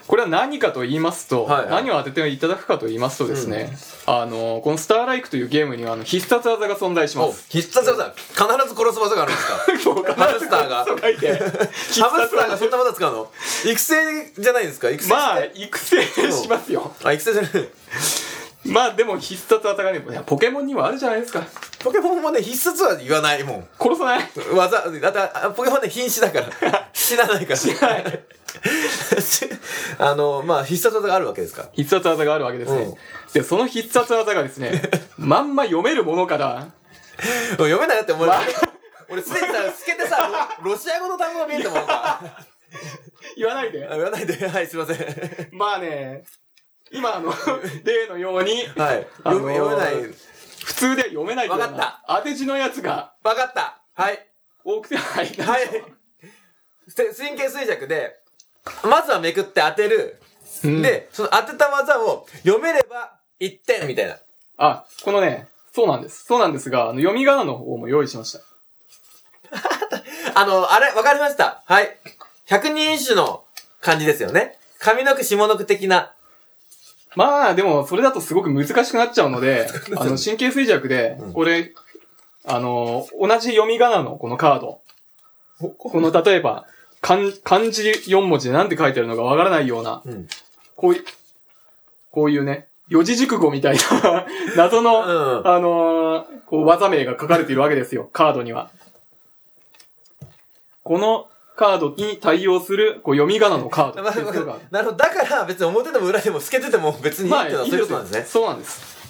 これは何かと言いますと、はいはい、何を当てていただくかと言いますとですね、うん、あのこのスターライクというゲームにはあの必殺技が存在します。 必殺技、必ず殺す技があるんですか？ハムスターが。ハムスターがそんな技使うの？育成じゃないですか？育成まあ育成しますよ。 あ、育成じゃない。 まあでも必殺技がね、ポケモンにもあるじゃないですか。 ポケモンもね、必殺は言わないもん。 殺さない技、だってポケモンね、瀕死だから。死なないから。 死なない。 あの、まあ、必殺技があるわけですか。 必殺技があるわけですね。うん、で、その必殺技がですね、まんま読めるものから、 読めないなって思う。ま、俺すでにさ、透けてさ、ロシア語の単語が見えたもんか。 言わないで。 言わないで。はい、すいません。 まあね、今あの、例のように、 はい。あのー、読めない。 普通で読めないような。 わかった。 当て字のやつが。 わかった。はい。 多くて入った。 はい。神経衰弱で、まずはめくって当てる。うん、で、その当てた技を読めればいってんみたいな。 あ、このね、そうなんです。そうなんですが、あの読み仮名の方も用意しました。 あの、あれ、わかりました。はい。百人一首の感じですよね。上の句下の句的な。 まあ、でも、それだとすごく難しくなっちゃうので、あの、神経衰弱で、これ、うん、あの、同じ読み仮名のこのカード。この、例えば、漢, 漢字よん文字で何て書いてあるのかわからないような、うん、こういう、こういうね、四字熟語みたいな、謎の、うん、あのー、こう技名が書かれているわけですよ、カードには。このカードに対応する、こう読み仮名のカード。 なるほど。だから別に表でも裏でも透けてても別にいいっていうのはそういうことなんですね。 そうなんです。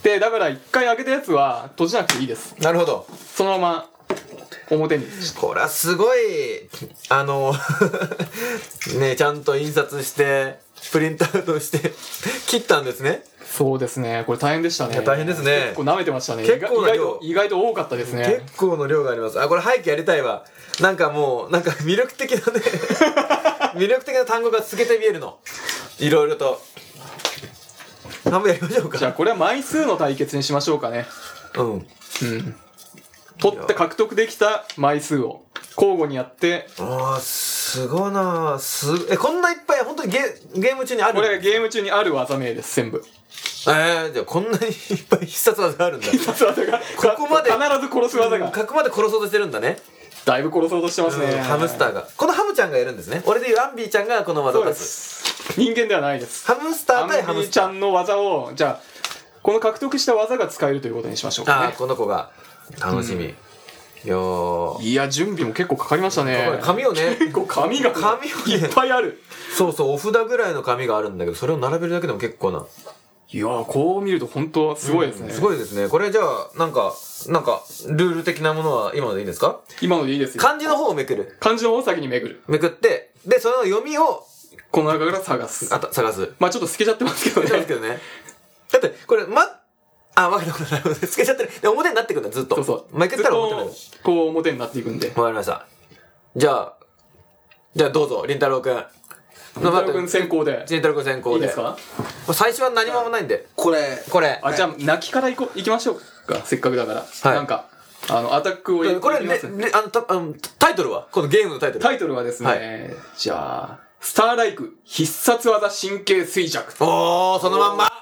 で、だから一回開けたやつは閉じなくていいです。 なるほど。 そのまま、表に。 これはすごい、あの、ね、ちゃんと印刷して、プリントアウトして、切ったんですね。 そうですね。これ大変でしたね。 大変ですね。 結構舐めてましたね。 結構な量。 意外と多かったですね。 結構の量があります。あ、これ背景やりたいわ。なんかもう、なんか魅力的なね、魅力的な単語が透けて見えるの。いろいろと。半分やりましょうか。 じゃあこれは枚数の対決にしましょうかね。 うん。うん。 取って獲得できた枚数を交互にやって。 ああ、すごいなすえ、こんないっぱい、本当にゲゲーム中にある？ これゲーム中にある技名です、全部。 えー、じゃあこんなにいっぱい必殺技があるんだ。 必殺技が。 ここまで。 必ず殺す技が。 ここまで殺そうとしてるんだね。 だいぶ殺そうとしてますね。 ハムスターが。このハムちゃんがやるんですね。俺で言うアンビーちゃんがこの技を出す。 人間ではないです。 ハムスター対ハムスター。 アンビーちゃんの技を、じゃあ、この獲得した技が使えるということにしましょうかね。 ああ、この子が。楽しみ。うんいやーいや、準備も結構かかりましたね。 紙をね。 結構紙が、 紙を、ね、 いっぱいある。 そうそう、お札ぐらいの紙があるんだけど、それを並べるだけでも結構な。 いやー、こう見ると本当すごいですね、うん。 すごいですね。これじゃあ、なんか、なんか、ルール的なものは今のでいいんですか？ 今のでいいですよ。 漢字の方をめくる。 漢字の方を先にめくる。 めくって、で、その読みを、 この中から探す。 あと、探す。 まあちょっと透けちゃってますけどね。 透けちゃってますけどね。だって、これ、ま、あ、わかったわかった。透けちゃってる。で、表になっていくんだ、ずっと。 そうそう。 めくったら表になる。 こう表になっていくんで。 わかりました。じゃあ、じゃあどうぞ、りんたろうくん。 りんたろうくん先行で。 りんたろうくん先行で。 いいですか？ 最初は何もないんで。 これ。 これ。 あ、じゃあ、泣きから行こ、行きましょうか。せっかくだから。はい。なんか、あの、アタックをこれね、あの、たあのタイトルはこのゲームのタイトル。 タイトルはですね、はい、じゃあ、スターライク必殺技神経衰弱。 おー、そのまんま。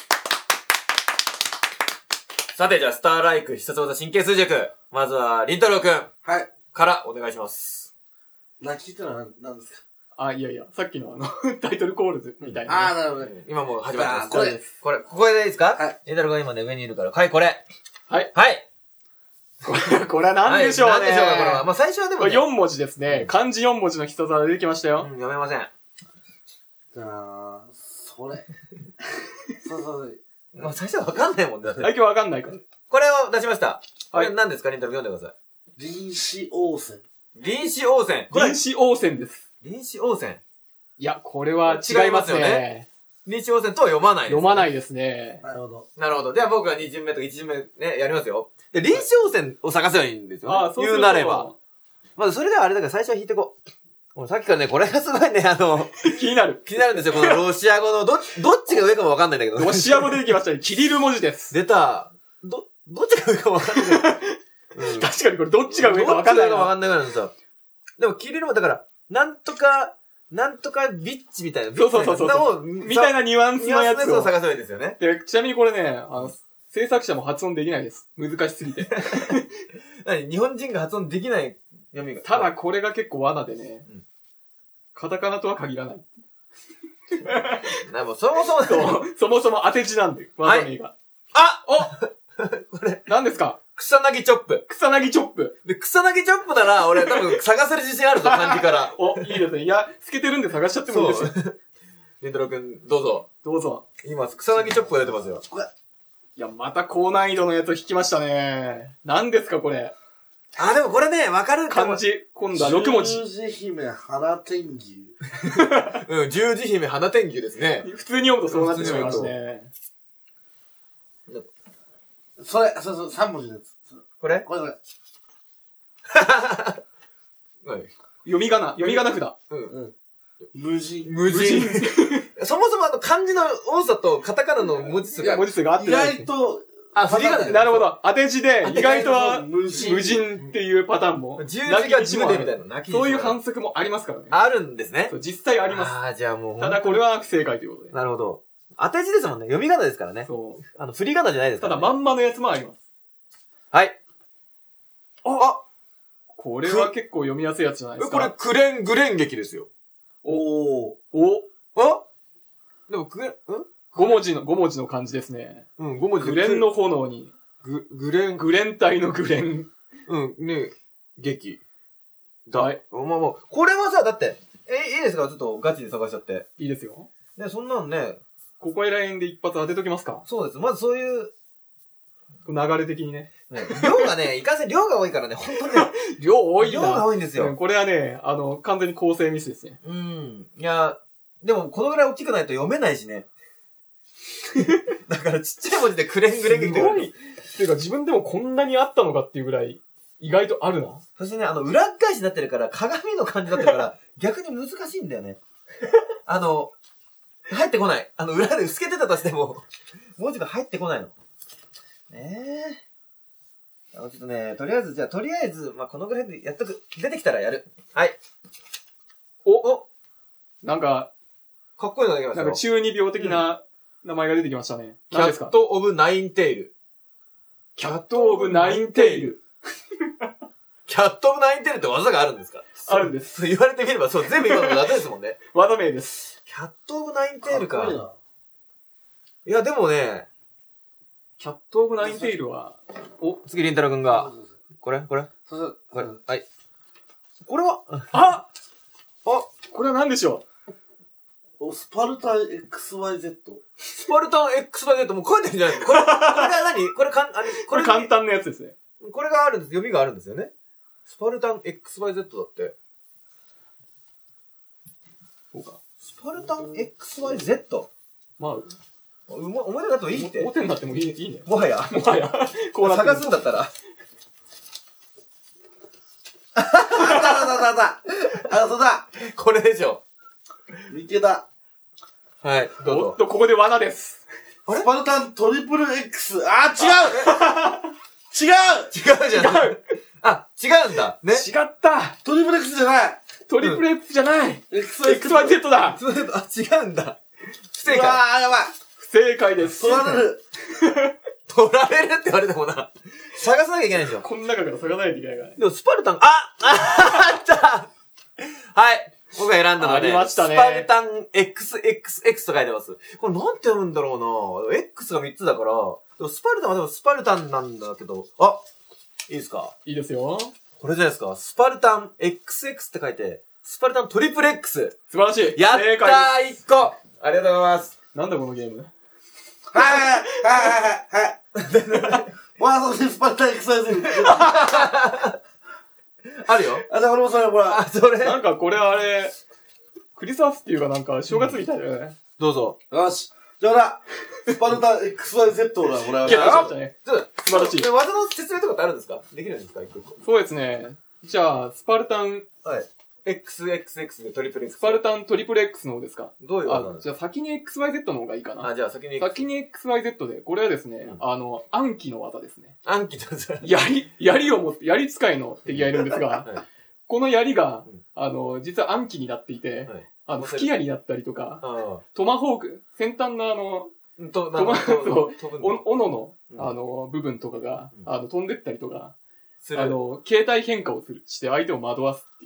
さて、じゃあ、スターライク必殺技神経衰弱。まずは、りんたろうくん。 はい。 からお願いします、 泣きってのは何ですか？ あ、いやいや、さっきのあの、タイトルコールズみたいな、 ね。あー、なるほどね。 今もう始まってます。 これです。 これ、ここでいいですか？ はい。 りんたろうくん今ね、上にいるから。はい、これ。 はい。 はい。 これ、これは何でしょうね。 はい、何でしょうか、これは。まあ、最初はでも、ね。 よん文字ですね。漢字よん文字の必殺技出てきましたよ。 うん、読めません。 じゃあ、それ。そうそう。 まあ、最初はわかんないもんね。 最近わかんないから。 これを出しました。はい。これ何ですか？りんたろうくん読んでください。 臨死応戦。 臨死応戦。 臨死応戦です。 臨死応戦。 いや、これは違いますね。違いますよね。 臨死応戦とは読まないです、 ね。読まないですね。 なるほど。 なるほど。では僕がに巡目とかいち巡目ね、やりますよ。で、臨死応戦を探せばいいんですよ、ね。ああ、そう言うなれば。まずそれではあれだから最初は引いてこう。もうさっきからね、これがすごいね、あの、 気になる。 気になるんですよ、このロシア語の、ど、どっちが上かもわかんないんだけど。 ロシア語出てきましたね。キリル文字です。 出た。ど、どっちが上かわかんない。 うん、確かにこれどっちが上かわかんない。 どっちが上かわかんないぐらいのさ。でもキリルもだから、なんとか、 なんとかビッチみたいな。 そうそうそうそう。みたいなニュアンスのやつを探せばいいですよね。 で、ちなみにこれね、あの、制作者も発音できないです。難しすぎて。 何日本人が発音できない読みが。 ただこれが結構罠でね、うん、カタカナとは限らない。 なもうそもそもそう、そもそも当て字なんで、技名が。はい、 あおこれ、何ですか？ 草薙チョップ。 草薙チョップ。 で、草薙チョップなら、俺多分探せる自信あるぞ、漢字から。 お、いいですね。いや、透けてるんで探しちゃってもいいですよ。 りんたろうくん、どうぞ。 どうぞ。 今、草薙チョップが出てますよ。 いや、また高難易度のやつを引きましたね。何ですか、これ。 あ、でもこれね、わかるかも。漢字、今度はろく文字。 十字姫花天牛。 うん、十字姫花天牛ですね。 普通に読むとそうなってしまいますね。 それ、そうそう、三文字のやつ。 これこれこれ。 はい。 読み仮名、読み仮名札。 うんうん。無人。 無人。そもそもあの漢字の多さとカタカナの文字数が、 文字数が合ってない。 意外と、 あ、振り仮名。 なるほど。当て字で、意外とは無人っていうパターンも。 十字が十でみたいな。 そういう反則もありますからね。 あるんですね。 実際あります。 ああ、じゃあもう。 ただこれは不正解ということで。 なるほど。当て字ですもんね。読み仮名ですからね。 そう。 あの、振り仮名じゃないですから。 ただまんまのやつもあります。 はい。 あこれは結構読みやすいやつじゃないですか。 これ、クレン、グレン劇ですよ。 おー。おあでも、クレン、んご文字の、ご文字の漢字ですね。 うん、ご文字。 グレンの炎に。 グ、グレン。 グレン体のグレン。 うん、ね劇。だ。はい。まあもう、これはさ、だって、え、いいですかちょっとガチで探しちゃって。 いいですよ。 ね、そんなのね。 ここら辺で一発当てときますか？ そうです。まずそういう、 流れ的にね。 ね量がね、いかんせん量が多いからね、ほんとね。 量多いな。 量が多いんですよ。 これはね、あの、完全に構成ミスですね。 うん。いや、でもこのぐらい大きくないと読めないしね。だからちっちゃい文字でクレングレン劇すごい。っていうか自分でもこんなにあったのかっていうぐらい、意外とあるな。 そしてね、あの、裏返しになってるから、鏡の感じだってるから、逆に難しいんだよね。あの、入ってこない。あの、裏で透けてたとしても、文字が入ってこないの。ねえ。ちょっとね、とりあえず、じゃあ、とりあえず、まあ、このぐらいでやっとく。出てきたらやる。はい。 お、おなんか、 かっこいいのができましたよ。 なんか中二病的な名前が出てきましたね。 うん、何ですか？キャット・オブ・ナインテイル。 キャット・オブ・ナインテイル。 キャット・オブ・ナインテイルって技があるんですか？ あるんです。 言われてみれば、そう、全部今の技ですもんね。 技名です。 キャット・オブ・ナインテイルか。かいや、でもね、 キャット・オブ・ナインテイルは、 お、次、りんたろうくんが、これこれそうそう。 これ。はい。これはああこれは何でしょうスパルタン エックスワイゼット。 スパルタン エックスワイゼットもう書いてるんじゃないのこれ、これが何これかん、あれ、 これ簡単なやつですね。 これがあるんです。読みがあるんですよね。スパルタン エックスワイゼット だって。 そうか。 スパルタン エックスワイゼット? まあ、 うま、思い出だといいって。 表になってもいい、いいね。 もはや。 もはや。 こうなって探すんだったら。 あったあったあったあ、そうだこれでしょ。 池田。 はい、どうぞ。 おっと、ここで罠です。 スパルタントリプル X。あ、違う違う違うじゃん。違うあ、違うんだ。ね。 違ったトリプル X じゃないトリプル X じゃない、 うん、 エックスワイゼット だあ、違うんだ。不正解。うわー、やばい。 不正解です。 取られる。 取られるって言われてもな。探さなきゃいけないんですよ。 この中から探さないといけないからね。 でもスパルタン、ああったはい。僕が選んだのはね、 ありましたね。 スパルタン エックスエックスエックス と書いてます。これなんて読むんだろうな X がみっつだから、でもスパルタンはでもスパルタンなんだけど、あいいですかいいですよ。 これじゃないですか。スパルタン エックスエックス って書いて、スパルタントリプル X。 素晴らしい。 やったー !いっ 個ありがとうございます。 なんだこのゲームはいはいはいはいはい。わあ、そこにスパルタン エックスワイゼット。 あるよ。 あ、じゃあ俺もそれ、ほら。 あ、それ。 なんかこれあれ、クリスマスっていうかなんか正月みたいだよね。 どうぞ。 よし。じゃあほら、スパルタン エックスワイゼット をもらう。 ゲットしましたね。 ちょっと、 素晴らしい。 技の説明とかってあるんですかできるんですか一個一個。 そうですね。じゃあ、スパルタン、 はい。エックスエックスエックス でトリプル X。 スパルタントリプル X の方ですか？ どういう技なんですか？ あ、じゃあ先に エックスワイゼット の方がいいかな。 あ、じゃあ先に。 先に エックスワイゼット で、これはですね、うん、あの、暗記の技ですね。 暗記と槍、槍を持って、槍使いの敵がいるんですが、はい、この槍が、あの、実は暗記になっていて、はい、 あの、吹き矢になったりとか、トマホーク、先端のあの、トマホークの、斧の、あの、部分とかが、あの、飛んでったりとか、あの、形態変化をする、して相手を惑わすっていう。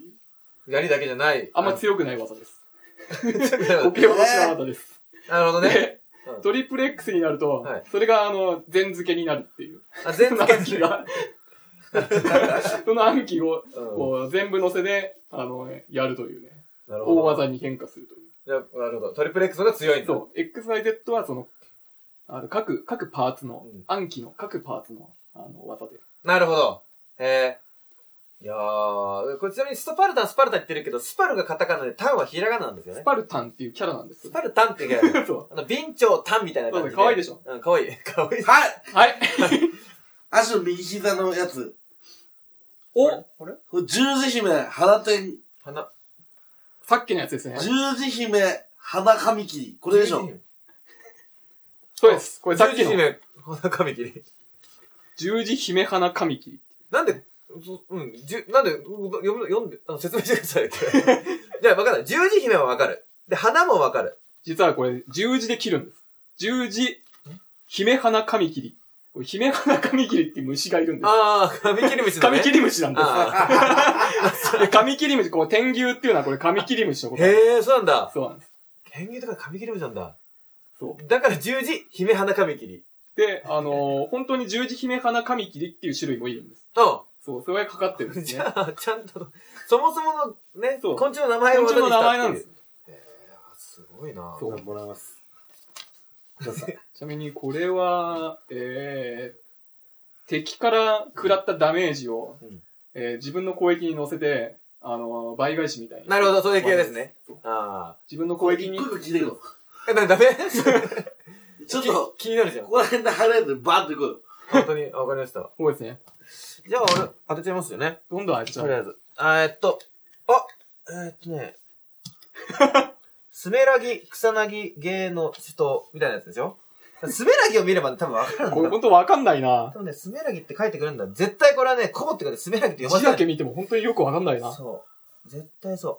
槍だけじゃない。 あんま強くない技です。こけ落としの技です。 なるほどね。 トリプル X になると、それがあの、全付けになるっていう。 あ、全付けが。 その暗記を、こう、全部乗せで、あの、やるというね。大技に変化するという。 なるほど。トリプル X が強いんだ。 そう。エックスワイゼット はその、あの、各、各パーツの、暗記の各パーツの、あの、技で。 なるほど。へえ。いやー、これちなみにストパルタン、スパルタン言ってるけど、スパルがカタカナでタンはひらがななんですよね。 スパルタンっていうキャラなんですよ。 スパルタンっていうキャラ。そう。あの、ビンチョウタンみたいな感じで。 そう、かわいいでしょ。 うん、かわいい。かわいい。 はいはい足の右膝のやつ。 おこれこれ十字姫、花天。 花。 さっきのやつですね。 十字姫、花髪切り。これでしょ。 そうです。これさっきの。 十字姫、花髪切り。 十字姫花髪切り。 なんで、うん、じゅ、なんで、読む、読んで、あの、説明してください。じゃあ、わかんない。十字姫はわかる。で、花もわかる。 実はこれ、十字で切るんです。十字、姫花髪切り。姫花髪切りっていう虫がいるんです。 ああ、髪切り虫だね。 髪切り虫なんです。で髪切り虫、こう、天牛っていうのはこれ髪切り虫のこと。 へえ、そうなんだ。 そうなんです。 天牛とか髪切り虫なんだ。 そう。 だから十字、姫花髪切り。 で、あのー、本当に十字姫花髪切りっていう種類もいるんです。 うん。 そう、それがかかってるんですね。 じゃあ、ちゃんと、そもそものね、 そう昆虫の名前を昆虫の名前なんです。 へえ、すごいな。 そう。 もらいます。 ちなみにこれは、えー、敵から食らったダメージを、うん、えー、自分の攻撃に乗せて、あのー、倍返しみたいな。 なるほど、そういう系ですね。 ああ。自分の攻撃に。 一個聞いてるの。 え、なにダメちょっと気になるじゃん。 ここら辺で入れるでバーっていく。 本当に、わかりました。 そうですね。 じゃあ、俺、当てちゃいますよね。 どんどん当てちゃう。 とりあえず。えーっと、あ、えー、っとね、スメラギ、草薙、芸の人、みたいなやつでしょスメラギを見れば、ね、多分わかるんだ。 これほんとわかんないな。 多分ね、スメラギって書いてくるんだ。絶対これはね、コモって書いてスメラギって読ませない。 字だけ見ても本当によくわかんないな。 そう。絶対そう。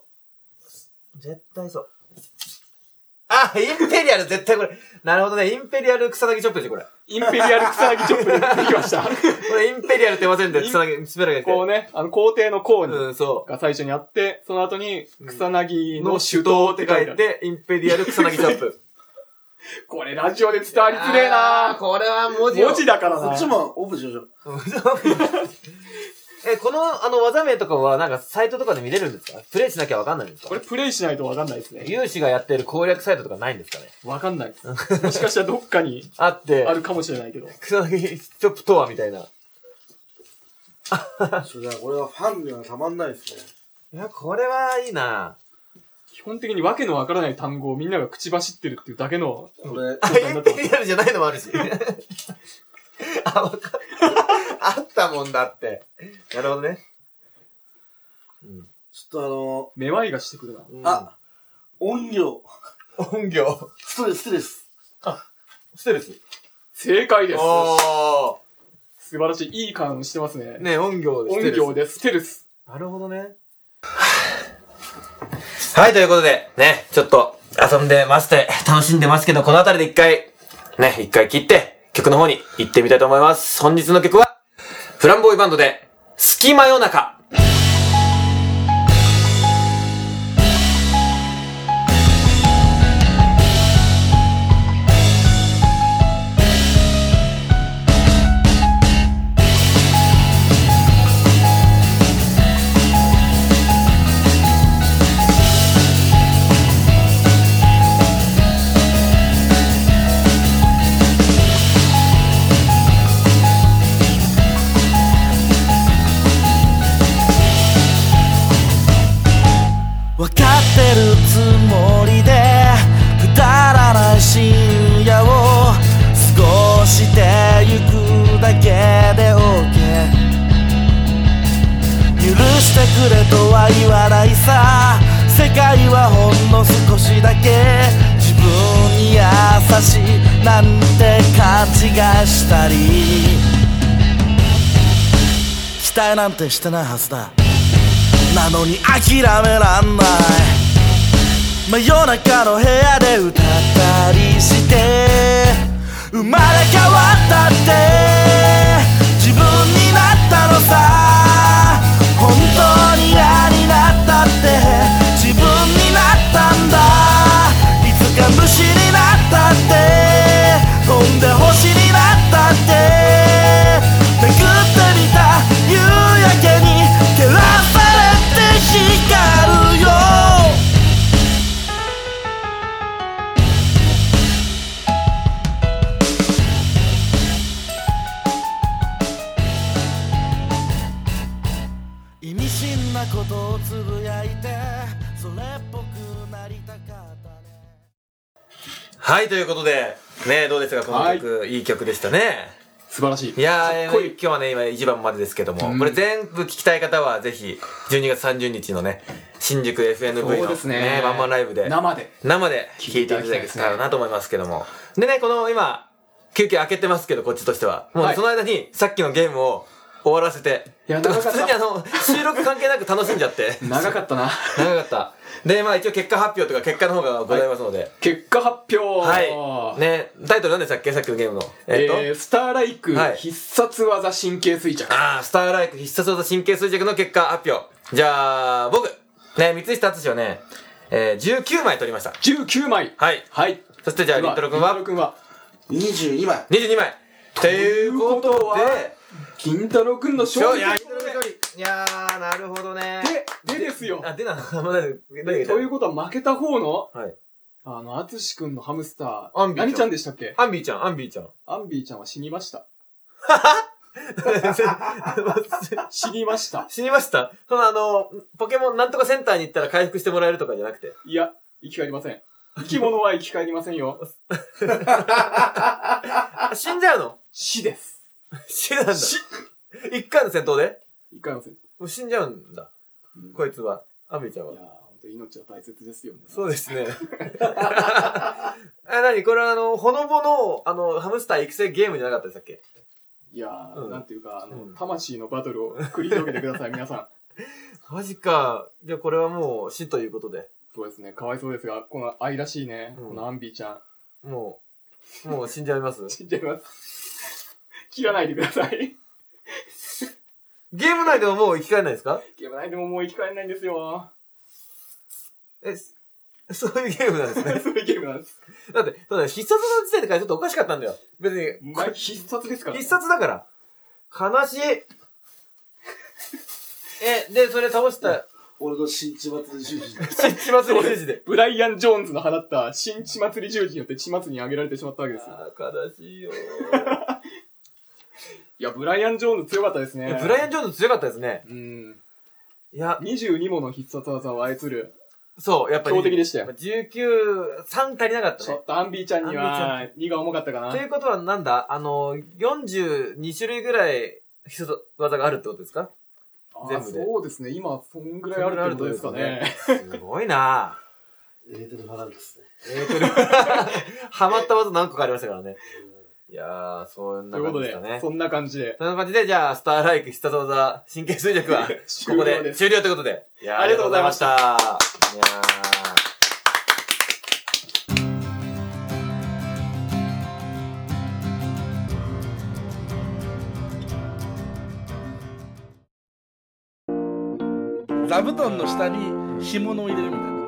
絶対そう。あ、インペリアル、絶対これ。なるほどね。インペリアル草薙チョップでしょ、これ。 インペリアル草薙チョップでできました。 これインペリアルって言いませんで、草薙、スペラがこうね、あの、皇帝の皇に、 うん、そう。 が最初にあって、その後に、草薙の首都って書いて、インペリアル草薙チョップ。 これラジオで伝わりづれえなー。これは文字文字だからな。 こっちもオープンしましょう。 え、この、あの、技名とかは、なんか、サイトとかで見れるんですか？プレイしなきゃわかんないんですか？ これプレイしないとわかんないですね。 有志がやってる攻略サイトとかないんですかね？ わかんないです。もしかしたらどっかに、 あって、 あるかもしれないけど。 草薙チョップとは、みたいな。 それは、これはファンにはたまんないですね。 いや、これはいいな基本的にわけのわからない単語をみんなが口走ってるっていうだけの、 これ、 あ、インペリアルじゃないのもあるし。あ、わかった。あったもんだって。なるほどね。 うん、ちょっとあのー、めまいがしてくるな。 うん、あ、音行。 音行。 ストレス、ステレス。 あ、ステレス。 正解です。 おー。 素晴らしい。いい感してますね。 ね、音行でステルス。音行でステルス。 なるほどね。はい、ということで、ね、ちょっと遊んでまして、楽しんでますけど、このあたりで一回、ね、一回切って、曲の方に行ってみたいと思います。本日の曲は、フランボーイバンドで、隙間夜中。 言わないさ、世界はほんの少しだけ自分に優しいなんて勘違いしたり、期待なんてしてないはずだ。なのに諦めらんない。 真夜中の部屋で歌ったりして生まれ変わったって自分になったのさ本当に嫌になったって自分になったんだいつか虫になったって飛んで星になったってめくってみた夕焼けに照らされて光るよ意味深なことをつぶやいてそれっぽくなりたかったね。 はい、ということでね、どうですかこの曲、はい、いい曲でしたね。 素晴らしい。 いやー、今日はね、今いちばんまでですけども、うん、これ全部聞きたい方はぜひじゅうにがつさんじゅうにちのね、新宿 エフエヌブイ のね、ねワンマンライブで生で生で聴いていただけたらなと思いますけども。でね、この今休憩開けてますけど、こっちとしてはもうその間にさっきのゲームを終わらせて、 いや、長かった。 普通にあの、収録関係なく楽しんじゃって。 長かったな。 長かった。で、まあ一応結果発表とか結果の方がございますので。はい、 結果発表はい。ね、タイトル何でしたっけさっきのゲームの。 えっと、えー、スターライク、はい、必殺技神経衰弱。 あー、スターライク必殺技神経衰弱の結果発表。じゃあ、僕、ね、三石達志はね、えー、じゅうきゅうまい取りました。 じゅうきゅうまい。 はい。 はい。 そしてじゃあ、りんたろくんはりんたろくんはにじゅうにまい。 にじゅうにまい。ということで、 金太郎くんの勝利。 いやー、いやー、なるほどね。 で、でですよ。 あ、でな、ということは負けた方の、 はい。 あの、あつしくんのハムスター。アンビーちゃん。何ちゃんでしたっけ？ アンビーちゃん、アンビーちゃん。 アンビーちゃんは死にました。死にました。 死にました。そのあの、ポケモンなんとかセンターに行ったら回復してもらえるとかじゃなくて。 いや、生き返りません。生き物は生き返りませんよ。 死んじゃうの？ 死です。 死なんだ。死一回の戦闘で一回の戦闘。 もう死んじゃうんだ。うん、こいつは。アンビーちゃんは。 いやー、ほんと命は大切ですよね。 そうですね。え、なにこれはあの、ほのぼの、あの、ハムスター育成ゲームじゃなかったでしたっけ？ いやー、うん、なんていうか、あの、うん、魂のバトルを繰り広げてください、皆さん。 マジか。じゃあこれはもう死ということで。 そうですね。かわいそうですが、この愛らしいね、うん、このアンビーちゃん。もう、もう死んじゃいます死んじゃいます。切らないでください。 ゲーム内でももう生き返らないですか？ ゲーム内でももう生き返らないんですよ。 え、そういうゲームなんですね。 そういうゲームなんです。 だって、だって必殺の時点でからちょっとおかしかったんだよ。別に。 まあ、必殺ですから、 ね。必殺だから。悲しい。え、で、それ倒した。 俺の新地祭り十字で。 新地祭り十字で。 ブライアン・ジョーンズの放った新地祭り十字によって地祭りに上げられてしまったわけですよ。 あー、悲しいよいや、ブライアン・ジョーンズ強かったですね。 ブライアン・ジョーンズ強かったですね。 うん。 いや。 にじゅうにもの必殺技を操る。 そう、やっぱり。 強敵でしたよ。 じゅうきゅう、さん足りなかったね。 ちょっとアンビーちゃんにはにが重かったかな。 ということはなんだあの、よんじゅうにしゅるいぐらい必殺技があるってことですか？全部で。 そうですね。今、そんぐらいあるってことですかね。 すごいなぁ。エーテル派なんですね。 エーテルハマった技何個かありましたからね。いやー、そんな感じでしたね。ということで、 そんな感じで。 そんな感じで、じゃあ、スターライク必殺技、神経衰弱は、ここで終了ということで。いやー、 ありがとうございました。いやー。座布団の下に干物を入れるみたいな。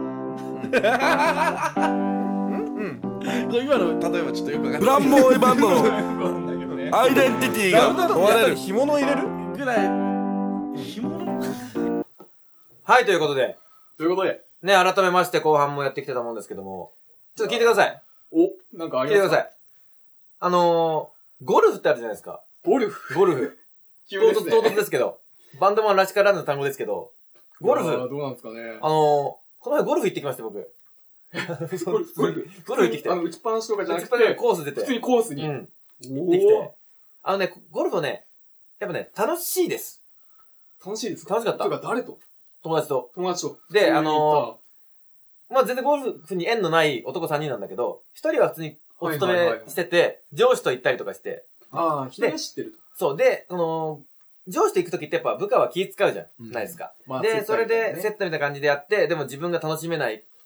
今の例えばちょっとよくわかんない。 ブランボーイバンドのアイデンティティが問われる。 干物入れるぐらい。干物はい、ということで。 ということで。 ね、改めまして後半もやってきてたもんですけども。ちょっと聞いてください。 お、なんかありますか？ 聞いてください。あのー、ゴルフってあるじゃないですか。 ゴルフゴルフ。唐突、唐突ですけど。バンドマンらしからぬ単語ですけど。ゴルフ。 どうなんですかね。 あのー、この前ゴルフ行ってきました、僕。 ゴルフ、ゴルフ。 ゴルフ行ってきて。 あの、打ちっぱなしとかじゃなくて、 コース出て。 普通にコースに。 うん。行ってきて。あのね、ゴルフはね、やっぱね、楽しいです。 楽しいですか？楽しかった。 というか、誰と？ 友達と。 友達と。 で、あのー、まあ、全然ゴルフに縁のない男さんにんなんだけど、一人は普通にお勤めしてて、上司と行ったりとかして。 ああ、一人知ってると。 そう。で、その、上司と行くときってやっぱ部下は気使うじゃん。ないですか。で、それでセットみたいな感じでやって、でも自分が楽しめない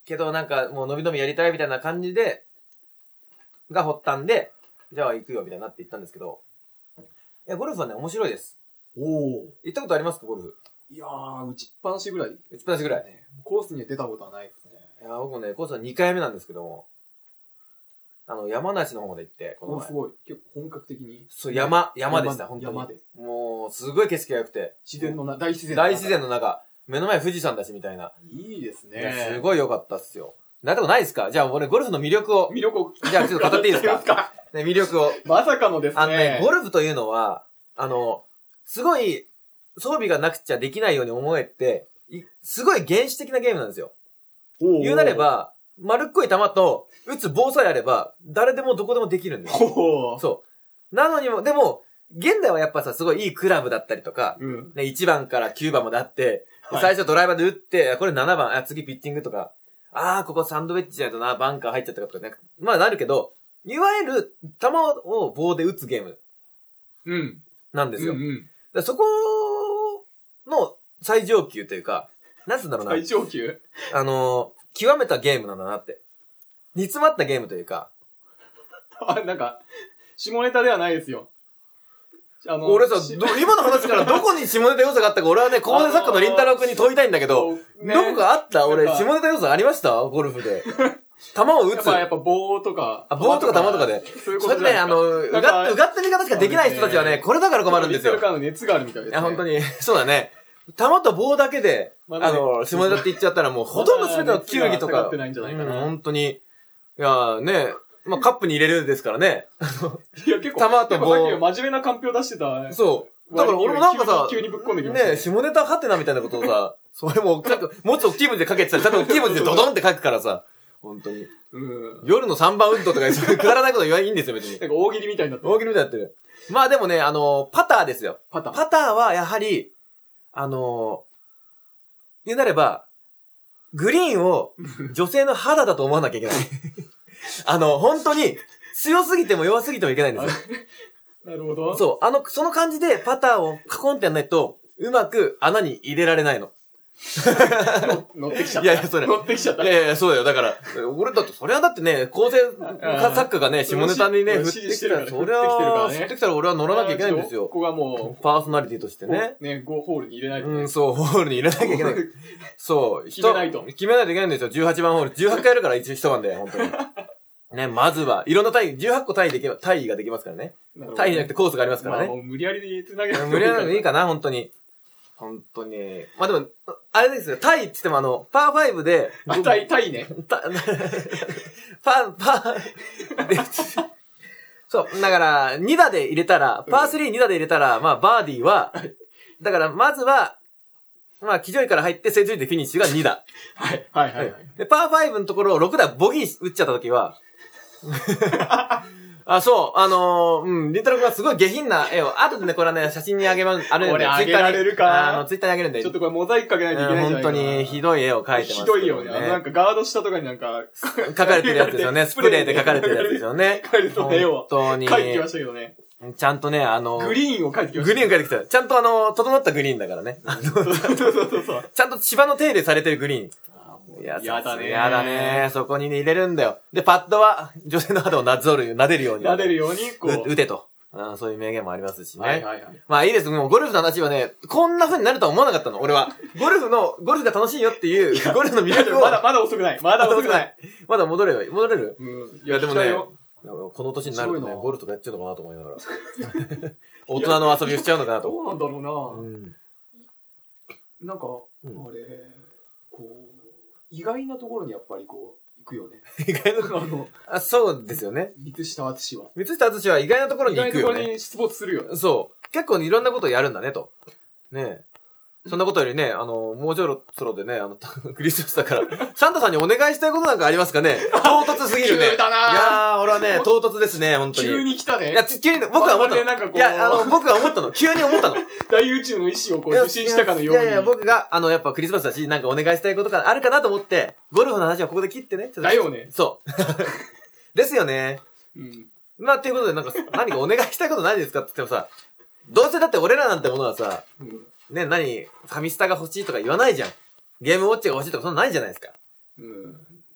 けどなんかもう伸び伸びやりたいみたいな感じで、が発端で、じゃあ行くよみたいになって行ったんですけど、いや、ゴルフはね、面白いです。 おお。 行ったことありますか、ゴルフ？ いやー、打ちっぱなしぐらい。 打ちっぱなしぐらい。 ね、コースには出たことはないですね。 いや、僕もね、コースはにかいめなんですけども、あの、山梨の方まで行って、 この前。すごい。結構本格的に。 そう、山、山でした、本当に。 山で。 もう、すごい景色が良くて。 自然のな、大自然の中。大自然の中。目の前富士山だし、みたいな。 いいですね。 すごい良かったっすよ。なことないですか？じゃあ、俺、ゴルフの魅力を。 魅力を。 じゃあ、ちょっと語っていいですか？ね、魅力を。 まさかのですね。 あのね、ゴルフというのは、あの、すごい、装備がなくちゃできないように思えて、すごい原始的なゲームなんですよ。おうおう言うなれば、丸っこい球と、打つ棒さえあれば、誰でもどこでもできるんですよ。おうそう。なのにも、でも、現代はやっぱさ、すごいいいクラブだったりとか、うん、ね、いちばんからきゅうばんまであって、はい、最初ドライバーで打って、これななばん、あ、次ピッチングとか、あー、ここサンドウェッジじゃないとな、バンカー入っちゃったかとかね。まあなるけど、いわゆる、球を棒で打つゲーム。うん。なんですよ。うんうん、だそこの最上級というか、なんつうんだろうな。 最上級あのー、極めたゲームなんだなって。煮詰まったゲームというか。 あ、なんか、下ネタではないですよ。 あの、俺さ、今の話からどこに下ネタ要素があったか、俺はね、コーデ作家のりんたろうくんに問いたいんだけど、ね、どこかあった俺、下ネタ要素ありましたゴルフで。球を打つ。やっぱ、やっぱ棒とか。 あ、棒とか球とかで。そういうことで。それね、あの、うが、うがった見方しかできない人たちはね、これだから困るんですよ。 リンタロウくんの熱があるみたいですね。 いや、本当に。そうだね。球と棒だけで、あの、下ネタって言っちゃったらもう、ほとんど全ての球技とか。本当に。いや、ね、まあ、カップに入れるですからね。 いや、結構、球と棒。さっき真面目なカンペを出してた。 そう。だから俺もなんかさ、 急にぶっ込んできました。 ね、下ネタはてなみたいなことをさ、それも、なんか、もっと大きい文字で書けてたら、ちゃんと大きい文字でドドンって書くからさ、本当に。うん。夜のさんばんウッドとか、そういうくだらないこと言わないいんですよ、別に。 なんか大喜利みたいになってる。 大喜利みたいになってる。まあでもね、あの、パターですよ。 パター。 パターはやはり、あの、言うなれば、グリーンを女性の肌だと思わなきゃいけない。あの、本当に、強すぎても弱すぎてもいけないんですよ。 なるほど。 そう。あの、その感じでパターをカコンってやんないと、うまく穴に入れられないの。 乗ってきちゃった。 いやいや、それ。 乗ってきちゃった。 いやいや、そうだよ。だから、俺だって、それはだってね、構成作家がね、下ネタにね、振ってきたら、それは、振ってきたら俺は乗らなきゃいけないんですよ。 ここがもう、パーソナリティとしてね。 ね、ごホールに入れないと。 うん、そう、ホールに入れなきゃいけない。そう。 決めないと。 決めないといけないんですよ。じゅうはちばんホール。じゅうはちかいやるから一一晩で、本当に。ね、まずは、いろんな単位、じゅうはっこ単位でき、単位ができますからね。単位じゃなくてコースがありますからね。 まあ、もう無理やりで繋げる。無理やりでいいかな、本当に。本当に。まあでも、あれですよ、タイって言ってもあの、パーファイブで。 あ、タイ、タイね。 パ、パ、パ、で、そう、だから、に打で入れたら、パースリーに打で入れたら、まあ、バーディーは、だから、まずは、まあ、騎乗位から入って、正常位でフィニッシュがに打。 はい、はい、はい。 で、パーファイブのところをろく打ボギー打っちゃったときは、あ、そう、あのー、うん、りんたろうくんはすごい下品な絵を、後でね、これはね、写真にあげま、あるんで、 これあげられるかあの、ツイッターにあげるんで。 ちょっとこれモザイクかけないといけないんじゃないかな。 本当にひどい絵を描いてます、ね。 ひどいよね。あの、なんかガード下とかになんか、 描かれてるやつですよね。スプレーで描かれてるやつですよね。 描いてた絵を。 本当に。 描いてきましたけどね。 ちゃんとね、あの、 グリーンを描いてきました。 グリーンを描いてきた。ちゃんとあの、整ったグリーンだからね。 そうそうそうそう。 ちゃんと芝の手入れされてるグリーン。 やだね。 やだね。そこにね、入れるんだよ。で、パッドは、女性の肌をなぞる、撫でるように。 撫でるように、こう。打てと。あそういう名言もありますしね。 はいはいはい。 まあいいです。もうゴルフの話はね、こんな風になるとは思わなかったの、俺は。ゴルフの、ゴルフが楽しいよっていう、ゴルフの魅力を。 まだ、まだ遅くない。まだ遅くない。 まだ戻れる戻れるうん。 いや、でもね、この年になるとね、ゴルフとかやっちゃうのかなと思いながら。大人の遊びをしちゃうのかなと。 どうなんだろうなうん。 なんか、あれ、こう、意外なところにやっぱりこう、行くよね。 意外なところあの、あ、そうですよね。 三下敦は。 三下敦は意外なところに行くよね。 意外なところに出没するよ。 そう。結構いろんなことをやるんだねと。ねえ。そんなことよりね、あの、もうちょろそろでね、あの、クリスマスだから、サンタさんにお願いしたいことなんかありますかね？唐突すぎるね。 急だなぁ。 いやー、俺はね、唐突ですね、本当に。 急に来たね。 いや、急に、僕は思ったの。いや、あの、僕は思ったの。急に思ったの。 大宇宙の意志をこう受信したかのように。 いやいや、僕が、あの、やっぱクリスマスだし、なんかお願いしたいことがあるかなと思って、ゴルフの話はここで切ってね。 だよね。 そう。ですよね。 うん。 まあ、っていうことで、なんか、何かお願いしたいことないですかって言ってもさ、どうせだって俺らなんてものはさ、うんね、何ファミスタが欲しいとか言わないじゃん。ゲームウォッチが欲しいとかそんなないじゃないですか。 うん。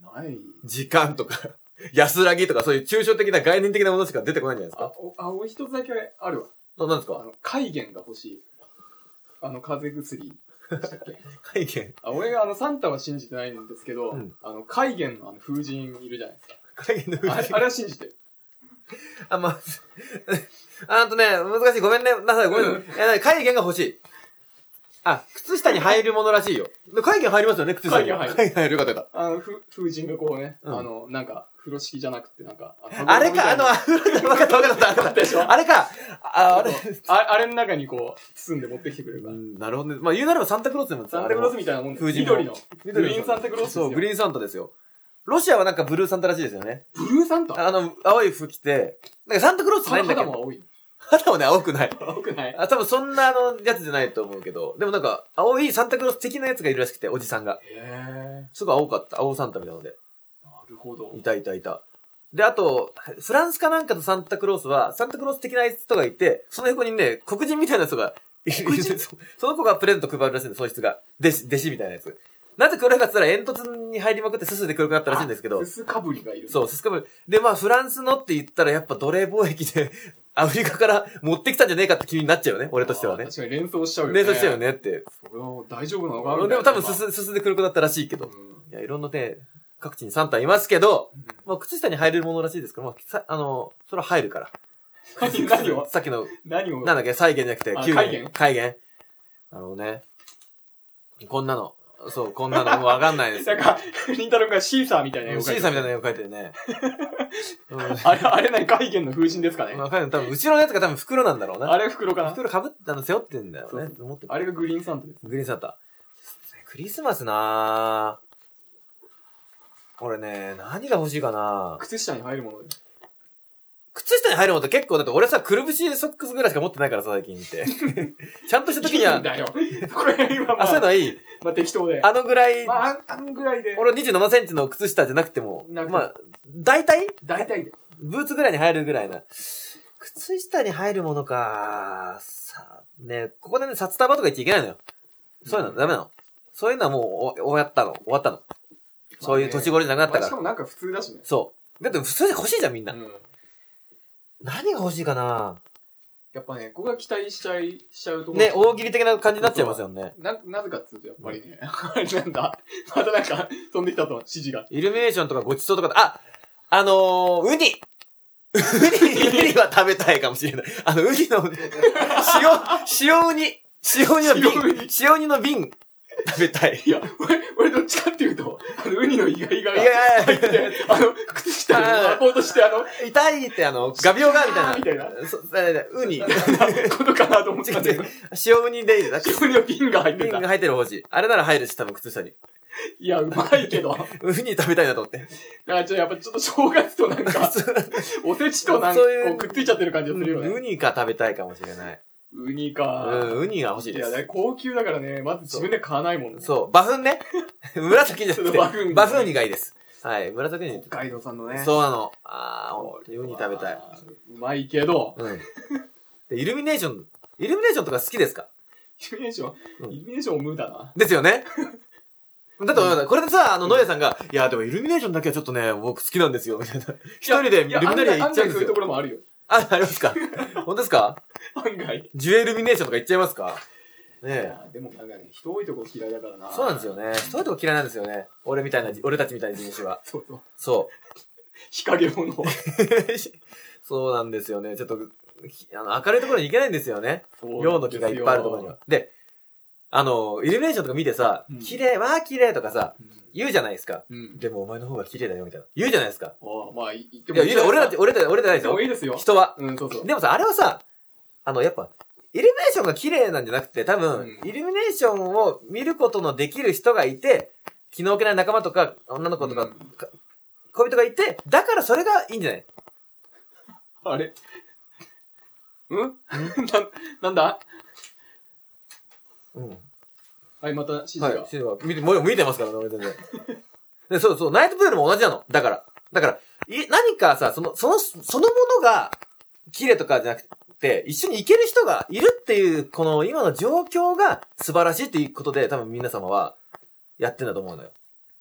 ない。 時間とか、安らぎとか、そういう抽象的な概念的なものしか出てこないんじゃないですか。 あ、あ、俺一つだけあるわ。 あ、何ですか？ あの、海源が欲しい。あの、風邪薬。でしたっけ？ 海源。 あ、俺があの、サンタは信じてないんですけど、うん、あの、海源のあの、風神いるじゃないですか。 海源の風神。 あれ、あれは信じてる。 あ、まあ、あとね、難しい。ごめんね。なさい、ごめんね。海源が欲しい。あ、靴下に入るものらしいよ。海源入りますよね、靴下に。 海源入る。海源入る方々。 あの、ふ、風神がこうね、うん、あの、なんか、風呂敷じゃなくて、なんか、 あ, あれか、あの、わかったわかったわかった。でしょあれか。あ、あれあ、あれの中にこう、包んで持ってきてくれるから。うん、 なるほどね。まあ、言うなればサンタクロースでもサンタクロースみたいなもんです。緑の。グリーンサンタクロースですよ。 そう、グリーンサンタですよ。ロシアはなんかブルーサンタらしいですよね。 ブルーサンタ？ あの、青い服着て、なんかサンタクロースじゃないんだけど。 肌も青い。 肌もね、青くない。 青くない。 あ、多分そんなあの、やつじゃないと思うけど、でもなんか、青いサンタクロース的なやつがいるらしくて、おじさんが。 へー。 すごい青かった。青サンタみたいなので。 なるほど。 いたいたいた。で、あと、フランスかなんかのサンタクロースは、サンタクロース的な人がいて、その横にね、黒人みたいな人がいる。その子がプレゼント配るらしいんです、そいつが。弟子、弟子みたいなやつ。なぜ黒いかって言ったら煙突に入りまくってすすで黒くなったらしいんですけど。 すすかぶりがいる。 そう、すすかぶり。で、まあ、フランスのって言ったらやっぱ奴隷貿易で、アフリカから持ってきたんじゃねえかって気になっちゃうよね、俺としてはね。 確かに連想しちゃうよね。 連想しちゃうよねって。 それは大丈夫なのかな。 でも多分すす、すすで黒くなったらしいけど。うん、いや、いろんなね、各地にサンタいますけど、うん、まあ、靴下に入れるものらしいですから、まあ、さ、あの、それは入るから。 何、何をさっきの、 何をなんだっけ、再現じゃなくて、 海源海源なるほどね。こんなの。そう、こんなのもうわかんないです。 なんか、りんたろーがシーサーみたいな絵を描いてる。 シーサーみたいな絵を描いてるね。 うん、あれ、あれ何海源の風神ですかね。 まあ、多分、後ろのやつが多分袋なんだろうな。 あれ袋かな。 袋被ったの背負ってんだよね。 そうそうあれがグリーンサンタです。 グリーンサンタ。クリスマスなぁ。俺ね、何が欲しいかな靴下に入るもので。 靴下に入るものって結構、だって俺さ、くるぶしソックスぐらいしか持ってないからさ、最近って。ちゃんとした時には。 いいんだよ。これ今まあ。 あ、そういうのはいい。 まあ適当で。 あのぐらい。 まあ、あのぐらいで。 俺にじゅうななセンチの靴下じゃなくても、まあ、大体大体で。 ブーツぐらいに入るぐらいな。靴下に入るものか。さ、ね、ここでね、札束とか言っちゃいけないのよ。そういうの、ダメなの。そういうのはもう、終わったの。終わったの。そういう年頃じゃなくなったから。 しかもなんか普通だしね。 そう。だって普通に欲しいじゃん、みんな。うん、何が欲しいかなやっぱね、ここが期待しちゃい、しちゃうとね、大喜利的な感じになっちゃいますよね。 な、なぜかっていうと、やっぱりね、あれなんだ、またなんか、飛んできたと、指示が。 イルミネーションとかごちそうとか、あ、あのー、ウニウニ、ウニは食べたいかもしれない。あの、ウニの、塩、塩ウニ、塩ウニの瓶、塩ウニの瓶、食べたい。 いや、俺、俺どっちかっていうと、あの、ウニのイガイガが入ってて、あの、靴下で巻こうとして、あの、 痛いって、あの、画鋲がみたいな。 みたいな。 そ、ウニ。 ことかなと思ったんだけど。 塩ウニでいい。 塩ウニの瓶が入ってる。 瓶が入ってる欲しい。あれなら入るし、多分靴下に。 いや、うまいけど。 ウニ食べたいなと思って。 だからちょっとやっぱちょっと正月となんか、おせちとなんか、こうくっついちゃってる感じがするよね。 ウニか食べたいかもしれない。 ウニか。 うん、ウニが欲しいです。 いや、高級だからね、まず自分で買わないもんね。 そう、バフンね。紫じゃなくて、バフン。バフンウニがいいです。はい、紫ウニ。 北海道産のね。 そうなの。あー、ほんとにウニ食べたい。 うまいけど。 うん。で、イルミネーション、イルミネーションとか好きですか？ イルミネーション、イルミネーションも無だな。 ですよね。だって、これでさ、あの、ノエさんが、いや、でもイルミネーションだけはちょっとね、僕好きなんですよ、みたいな。一人でイルミネーション行っちゃうんですよ。 そういうところもあるよ。 あ、ありますか？本当ですか？ 案外。 ジュエルミネーションとか行っちゃいますか？ねえ。でもなんかね、人多いとこ嫌いだからな。 そうなんですよね。人多いとこ嫌いなんですよね。俺みたいな、俺たちみたいな人種は。 そうそう。 そう。 日陰者は。 そうなんですよね。ちょっと、あの、明るいところに行けないんですよね。陽の気がいっぱいあるところには。で、あの、イルミネーションとか見てさ、うん、綺麗、わー綺麗とかさ、うん、言うじゃないですか。うん、でもお前の方が綺麗だよ、みたいな。言うじゃないですか。 ああ、まあ、言ってもいい。いや、俺だって、俺だ、俺じゃないですよ。 いいですよ。 人は。 うん、そうそう。 でもさ、あれはさ、あの、やっぱ、イルミネーションが綺麗なんじゃなくて、多分、うん、イルミネーションを見ることのできる人がいて、気の置けない仲間とか、女の子とか、うん、恋人がいて、だからそれがいいんじゃない？ あれうんな、なんだうん。はい、また指示が。はい、指示が。見て、もう見てますからね、俺全然。で、そうそう、ナイトプールも同じなの。だから。だから、い、何かさ、その、その、そのものが、綺麗とかじゃなくて、一緒に行ける人がいるっていう、この今の状況が素晴らしいっていうことで、多分皆様は、やってんだと思うのよ。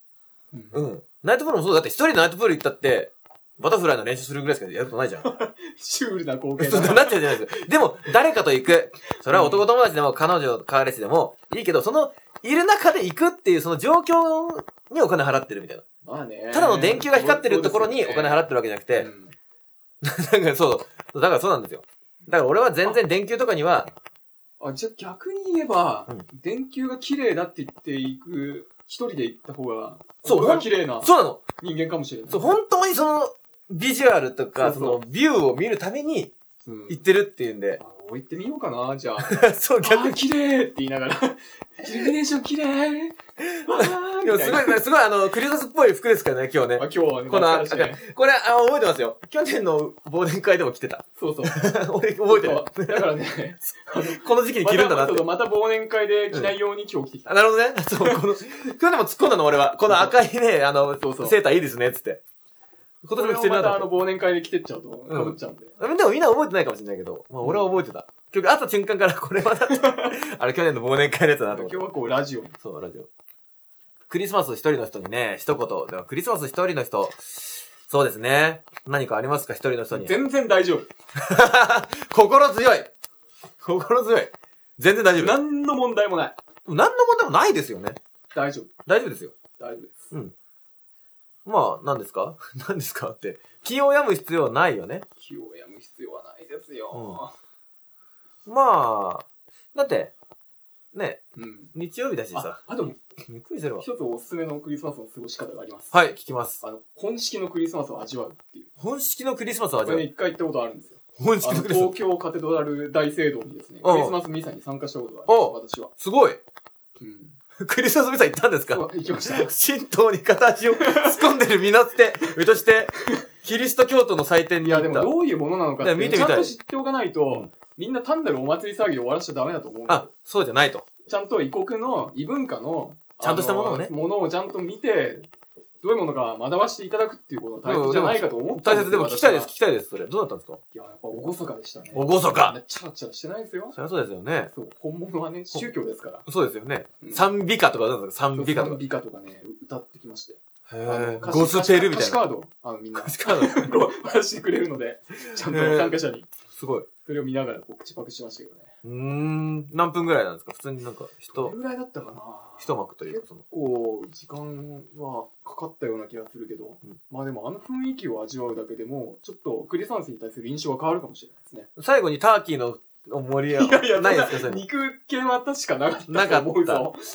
うん。うん。ナイトプールもそうだって一人でナイトプール行ったって、バタフライの練習するぐらいしかやることないじゃん。 シュールな光景だ。そうなっちゃうじゃないですか。でも、誰かと行く。それは男友達でも彼女、彼氏でもいいけど、その、いる中で行くっていうその状況にお金払ってるみたいな。 まあね。 ただの電球が光ってるところにお金払ってるわけじゃなくて、なんかそう、だからそうなんですよ。だから俺は全然電球とかには、 あ、じゃあ逆に言えば、 うん、 電球が綺麗だって言って行く、一人で行った方が、 そう、 が綺麗なそうなの人間かもしれない。 そう、本当にその、ビジュアルとか、 そうそうその、ビューを見るために、行ってるっていうんで。 あ、置いてみようかな、じゃあ。 そう、逆に。あ、綺麗って言いながら、イルミネーション綺麗わーでもすごい、すごいあの、クリスマスっぽい服ですからね、今日ね。 あ、今日はね、 この、これ、あ、覚えてますよ。去年の忘年会でも着てた。 そうそう。 俺、覚えてる。 だからね、 この時期に着るんだなって。 また忘年会で着ないように今日着てきた。 なるほどね。そう、この、今日でも突っ込んだの俺は。この赤いね、あの、セーターいいですね、つって。 今年も着てるなと。またあの忘年会で着てっちゃうと、かぶっちゃうんで。 でもみんな覚えてないかもしれないけど、まあ俺は覚えてた。今日、あった瞬間からこれはだって、あれ去年の忘年会のやつだなと思って。 今日はこうラジオ。 そう、ラジオ。クリスマス一人の人にね、一言。でもクリスマス一人の人、そうですね。何かありますか一人の人に。 全然大丈夫。 心強い。心強い。全然大丈夫。 何の問題もない。 何の問題もないですよね。 大丈夫。 大丈夫ですよ。 大丈夫です。 うん。まあ、何ですか何ですかって。気を病む必要はないよね。 気を病む必要はないですよ。 うん、まあ、だって、ね、 うん、 日曜日だしさ。 あ、あ、でも、 びっくりするわ。 一つおすすめのクリスマスの過ごし方があります。 はい、聞きます。 あの、本式のクリスマスを味わうっていう。 本式のクリスマスを味わう。 これね、一回行ったことあるんですよ。 本式のクリスマス。 東京カテドラル大聖堂にですね、クリスマスミサに参加したことがあるんです、私は。 すごい。 うん。 クリスマスミサ行ったんですか？ 行きました。 神道に片足を突っ込んでる身の捨て、身として、キリスト教徒の祭典に行った。 いや、でもどういうものなのかって見てみたい。 ちゃんと知っておかないと、みんな単なるお祭り騒ぎで終わらしちゃダメだと思うんですよ。 あ、そうじゃないと。 ちゃんと異国の異文化の、 ちゃんとしたものをね。 ものをちゃんと見て、どういうものか学ばせていただくっていうことが大切じゃないかと思ったんですよ。 大切、でも聞きたいです、聞きたいです、それ。どうだったんですか？ いや、やっぱおごそかでしたね。 おごそか。 チャラチャラしてないですよ。 そりゃそうですよね。 そう、本物はね、宗教ですから。 そうですよね。賛美歌とかなんですか？賛美歌とか。 賛美歌とかね、歌ってきましたよ。 へー。ゴスペルみたいな。 歌詞カード、あのみんな。 歌詞カード渡してくれるので、ちゃんと参加者に。 すごい。 それを見ながらこう口パクしましたけどね。 うーん。何分ぐらいなんですか？普通になんか人。 どれぐらいだったかな？ 一幕というかその。 結構時間はかかったような気がするけど、うん、まあでもあの雰囲気を味わうだけでも、ちょっとクリスマスに対する印象が変わるかもしれないですね。 最後にターキーの盛り上がいやいや、 ないですか？それ肉系は確かなかったなかった。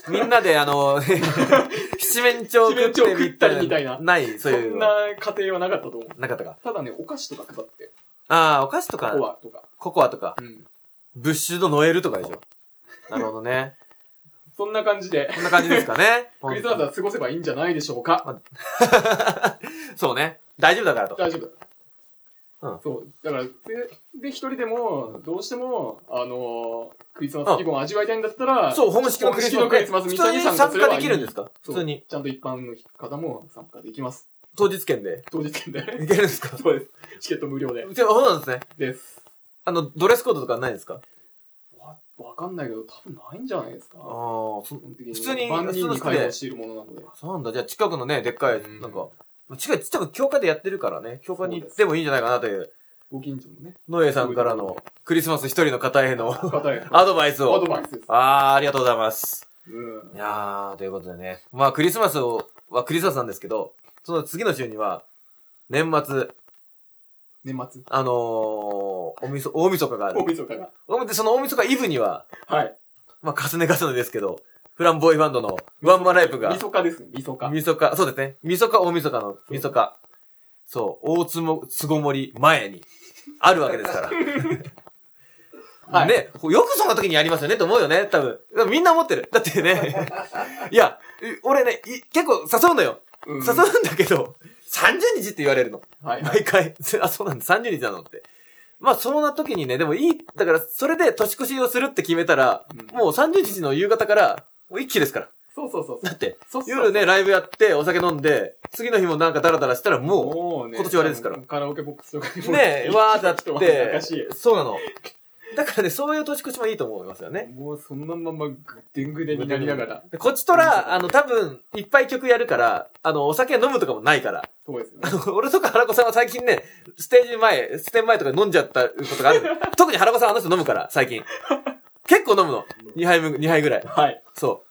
みんなであの、七面鳥食って食ったりみたいな。 ない、そういう。 そんな家庭はなかったと思う。 なかったか。 ただね、お菓子とか配って。 ああ、お菓子とか。 ココアとか。 ココアとか。 うん。 ブッシュドノエルとかでしょ。なるほどね。 そんな感じで。 そんな感じですかね。 クリスマスは過ごせばいいんじゃないでしょうか。 そうね。大丈夫だからと。 大丈夫だ。 うん。 そう。だから、で、で一人でも、どうしても、あのー、クリスマス気分を味わいたいんだったら、 そう、本式のクリスマス。 クリスマスミサに参加すればいい。 参加できるんですか？普通に。 ちゃんと一般の方も参加できます。 当日券で。 当日券で。 いけるんですか？ そうです。チケット無料で。 そうなんですね。 です。 あの、ドレスコードとかないですか？ わ、わかんないけど、多分ないんじゃないですか。ああ、 そ普通に、 万人に開放しているものなので。 そうなんだ。じゃあ近くのね、でっかい、なんか、近い、ちっちゃく教会でやってるからね、教会に行ってもいいんじゃないかなという。 ご近所のね。 ノエさんからのクリスマス一人の方への方へアドバイスを。 アドバイスです。 あー、ありがとうございます。 うん。 いやー、ということでね。まあ、クリスマスをはクリスマスなんですけど、その次の週には、年末。 年末あのー、おみそ、大晦日がある。 大晦日が。 で、その大晦日イブには、 はい。 まあ、重ね重ねですけど、フランボーイバンドのワンマンライブが。 みそかですね、みそか。 みそか、そうですね。みそか大晦日のみそか。そう、大つも、つごもり前に、あるわけですから。はい。ね、よくそんな時にやりますよねと思うよね、多分。みんな思ってる。だってね、いや、俺ね、結構誘うのよ。うん、誘うんだけど、さんじゅうにちって言われるの。はい、はい。毎回。あ、そうなんだ、さんじゅうにちなのって。まあ、そんな時にね、でもいい、だから、それで年越しをするって決めたら、うん、もうさんじゅうにちの夕方から、もう一気ですから。 そうそうそう。 だって、 そうそう夜ね、ライブやって、お酒飲んで、次の日もなんかダラダラしたらもう、もうね、今年終わりですから。 カラオケボックスとかにも。 ねえ、わーだって、そうなの。 だからね、そういう年越しもいいと思いますよね。 もうそんなままぐでんぐでんになりながら。 こっちとら、あの、多分、いっぱい曲やるから、あの、お酒飲むとかもないから。 そうですね。 あの、俺とか原子さんは最近ね、ステージ前、ステン前とか飲んじゃったことがある。特に原子さんはあの人飲むから、最近。結構飲むの。にはいむ、にはいぐらい。 はい。 そう。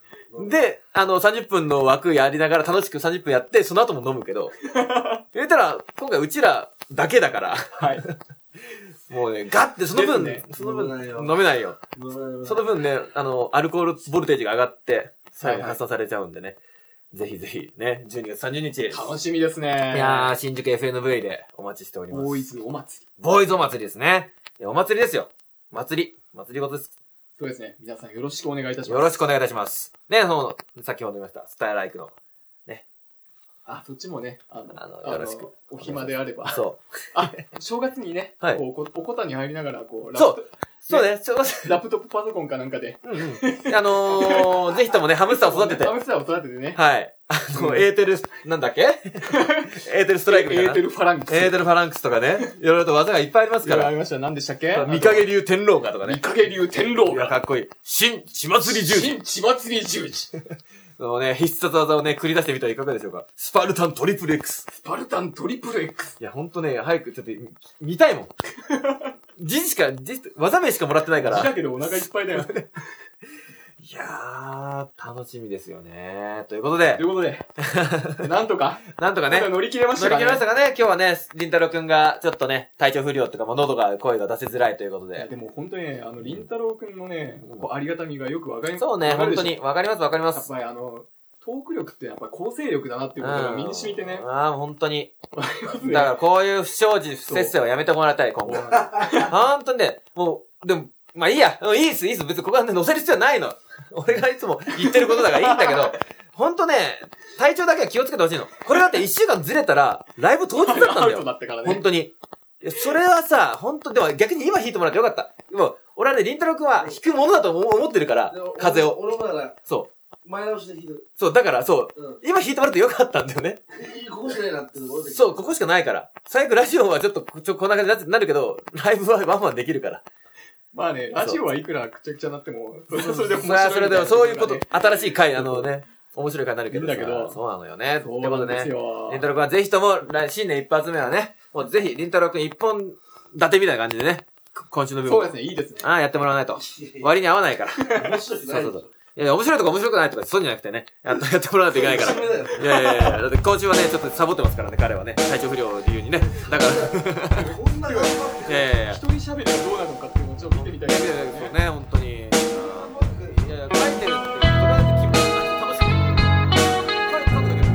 で、あの、さんじゅっぷんの枠やりながら楽しくさんじゅっぷんやって、その後も飲むけど。言ったら、今回うちらだけだから。 はい。 もうね、ガッてその分、 ね、 その分飲めないよ。その分ね、あの、アルコールボルテージが上がって、最後発散されちゃうんでね。ぜひぜひね、じゅうにがつさんじゅうにち。 楽しみですね。 いやー、新宿 エフエヌブイ でお待ちしております。 ボーイズお祭り。 ボーイズお祭りですね。いや、お祭りですよ。祭り。祭り事です。 そうですね。皆さんよろしくお願いいたします。 よろしくお願いいたします。ね、その、先ほど言いました、スタイルライクの。ね。 あ、そっちもね、あの、 あのよろしく。 お暇であれば。 そう。 あ、正月にね、 はい、 こう、おこたに入りながら、こう、 そう。そうね、 ラップトップパソコンかなんかで。 うんうん。あのー、ぜひともね、ハムスターを育てて。 ハムスターを育ててね。 はい。あの、エーテル、なんだっけエーテルストライクみたいな。 エーテルファランクス。 エーテルファランクスとかね。いろいろと技がいっぱいありますから。 ありました。何でしたっけ三影流天狼画とかね。 三影流天狼画。 いや、かっこいい。新血祭り十字。 新血祭り十字。 そのね、必殺技をね、繰り出してみてはいかがでしょうか。スパルタントリプル X。 スパルタントリプル X。 いや、ほんとね、早くちょっと、見たいもん。字しか、字、技名しかもらってないから。 字だけどお腹いっぱいだよ。 いやー、楽しみですよね。ということで。 ということで。なんとか。 なんとかね。 乗り切れましたかね。 乗り切れましたかね。今日はね、りんたろうくんが、ちょっとね、体調不良とかも喉が、声が出せづらいということで。いや、 でも本当にね、あの、りんたろうくんのね、こうありがたみがよくわかります。 そうね、本当に。わかりますわかります。 やっぱりあの、トーク力ってやっぱり構成力だなっていうことが身に染みてね。 ああ、本当に。ね、だからこういう不祥事、不節制はやめてもらいたい、今後。本当にね、もう、でも、まあいいや。いいっす、いいっす。別にここはね、載せる必要ないの。俺がいつも言ってることだからいいんだけど、ほんとね、体調だけは気をつけてほしいの。これだって一週間ずれたら、ライブ当日だったんだよ。 だったからね。 本当に。それはさ、本当でも逆に今弾いてもらってよかった。でも、俺はね、りんたろうくんは弾くものだと思ってるから、風を。 俺もだから、 そう。 前倒しで弾いてる。 そう、だからそう、うん、今弾いてもらってよかったんだよね。 ここしかないなってそう、ここしかないから。最悪ラジオはちょっと、ちょ、こんな感じになるけど、ライブはワンワンできるから。 まあね、ラジオはいくらくちゃくちゃなっても、それはそれで面白い、ね。それでもそういうこと、新しい回、あのね、面白い回になるけど。 いいんだけど。 そうなのよね。 そうなんですよ。 りんたろうくんはぜひとも、新年一発目はね、もうぜひ、りんたろうくん一本立てみたいな感じでね、今週の部分。 そうですね、いいですね。 ああ、やってもらわないと。割に合わないから。 面白くない。 そうそうそう。いや、面白いとか面白くないとか、そうじゃなくてね、やっとやってもらわないといけないから。いやいやいや、だって今週はね、ちょっとサボってますからね、彼はね。体調不良を理由にね。だから。 こんな頑張って。 いやいやいや。 一人喋りがどうなのかっていうのをちょっと見てみたいですね。 そうね、本当に。いやいや、書いてるって、とりあえず気分が楽しく。書いて書くだけです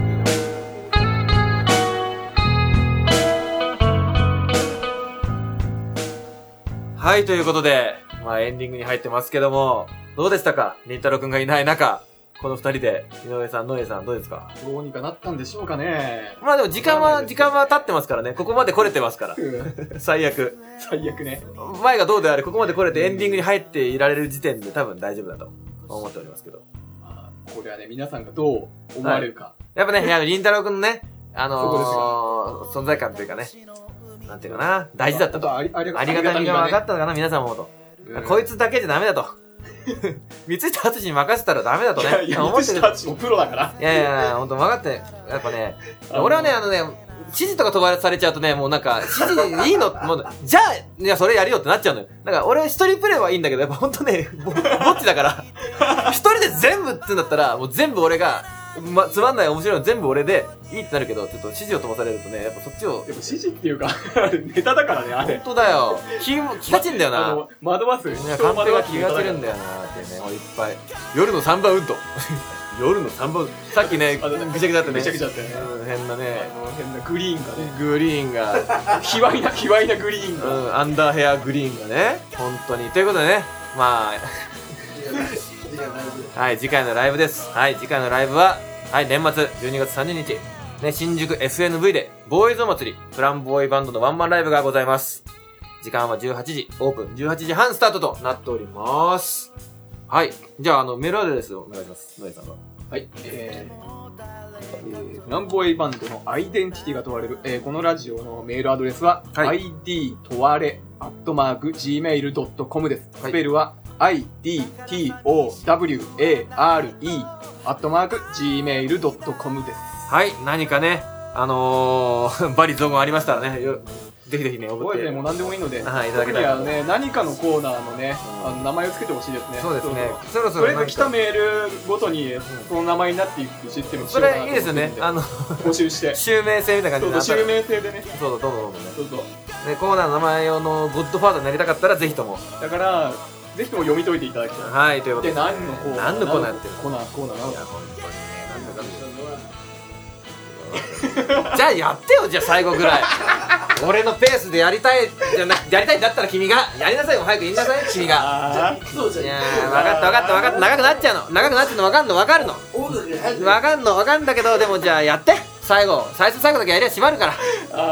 ね。はい、ということで、まあエンディングに入ってますけども、どうでしたか？りんたろうくんがいない中、この二人で、井上さん、野江さん、どうですか？ どうにかなったんでしょうかね。 まあでも時間は、時間は経ってますからね。ここまで来れてますから。最悪。 最悪ね。 前がどうであれ、ここまで来れてエンディングに入っていられる時点で多分大丈夫だと思っておりますけど。 まあ、これはね、皆さんがどう思われるか。はい、 やっぱね、いや、りんたろうくんのね、あのー、存在感というかね、なんていうかな、大事だったと。ありがたみが分かったのかな、皆さんもと。こいつだけじゃダメだと。三井達に任せたらダメだとね。 いや、三井達もプロだから。 いやいや、ほんと分かって、やっぱね、俺はね、あのね、指示とか飛ばされちゃうとね、もうなんか、指示いいのもう、じゃあ、いや、それやるよってなっちゃうのよ。なんか、俺一人プレイはいいんだけど、やっぱほんとね、ぼっちだから、一人で全部って言うんだったら、もう全部俺が、ま、つまんない面白いの全部俺でいいってなるけど、ちょっと指示を飛ばされるとね、やっぱそっちを。 でも指示っていうか、あれネタだからね、あれ。 ほんとだよ。気、気がちんだよな。 あの、惑わす。 ね、カンペが気が散るんだよなってね、もういっぱい。夜のさんばんウッド。夜のさんばん、さっきね、ぐちゃぐちゃだったね。 ぐちゃぐちゃだったよね。 変なね。 あの、変なグリーンがね。 グリーンが。 卑猥な、卑猥なグリーンが。 うん、アンダーヘアグリーンがね。本当に。ということでね、まあ、はい、次回のライブです。はい、次回のライブは、はい、年末じゅうにがつさんじゅうにち、ね、新宿 エスエヌブイ で、ボーイズお祭り、フランボーイバンドのワンマンライブがございます。時間はじゅうはちじ、オープンじゅうはちじはんスタートとなっております。はい。じゃあ、あの、メールアドレスをお願いします。野江さんが。 はい。えー、えー、フランボーイバンドのアイデンティティが問われる、えー、このラジオのメールアドレスは、はい、アイディー 問われ、 アットマーク ジーメールドットコム です。スペルは アイ ディー ティー オー ダブリュー エー アール イー アットマーク ジーメールドットコム です。 はい、何かね、あのー、バリ雑言ありましたらね、よぜひぜひね、 覚えてもう何でもいいので、 はい、いただけたら。ね、何かのコーナーのね、あの名前をつけてほしいですね。 そうですね。 そろそろ。とりあえず来たメールごとに、その名前になっていくシステムをしようかなと思って。 それいいですよね。あの、 募集して。 襲名制みたいな感じで。 そうそう、襲名制でね。 そうそう、どうぞどうぞね。 そうそう。 ね、コーナーの名前用のゴッドファーザーになりたかったら、ぜひとも。 だから、ぜひとも読み解いていただきたい。 はい、ということで。 で、何のコーナー何のコーナーってコーナー、コーナーなんだ。 いや、本当にね、なんだかんだ。じゃあやってよ、じゃあ最後ぐらい。俺のペースでやりたいじゃなやりたいんだったら君がやりなさいよ、早く言いなさい、君が。いやー、分かった分かった分かった、長くなっちゃうの、長くなっちゃうの分かんの分かるの分かんの分かんだけど、でもじゃあやって、最後最初最後だけやりゃ閉まるから、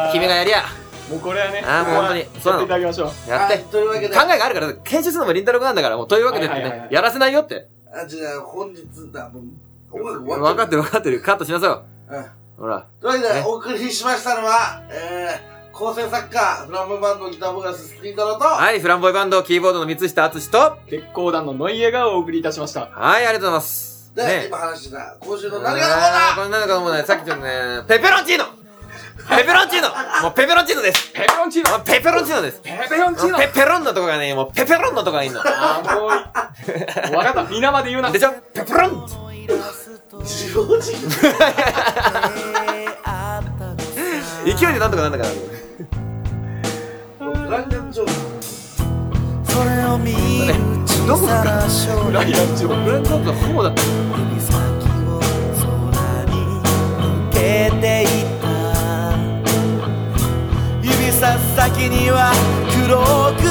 君がやりゃ。 もうこれはね、 あーもう本当にそうなの、やっていただきましょう。 やって、 というわけで考えがあるから、研修するのもりんたろーくなんだから、もうというわけでってね、やらせないよって。 あ、じゃあ本日だ、もう音楽終わ分かってる分かってる、カットしなさいよ。ほら。 というわけで、お送りしましたのは、えー、構成作家、フランボイバンドギターボーカルスキンタロウと、 はい、フランボイバンドキーボードの三下敦と、 月光団のノイエがお送りいたしました。 はい、ありがとうございます。 で、 ね、 今話した今週の何がのコーナー、 これ何かのコーナー、さっきちょっとね、ペペロンチーノペペロンチーノもうペペロンチーノです。 ペペロンチーノペペロンチーノです。 ペペロンチーノペペロンのとこがね、もうペペロンのとこがいいの。 あー、もう、わかった。皆まで言うな。 でしょペペロン自動人勢いでなんとかなんだから。 ブランデンジョーそれを見どこかブライアン・ジョーブランデンジョーがホモだった。 指先を空に向けていた指さす先には黒く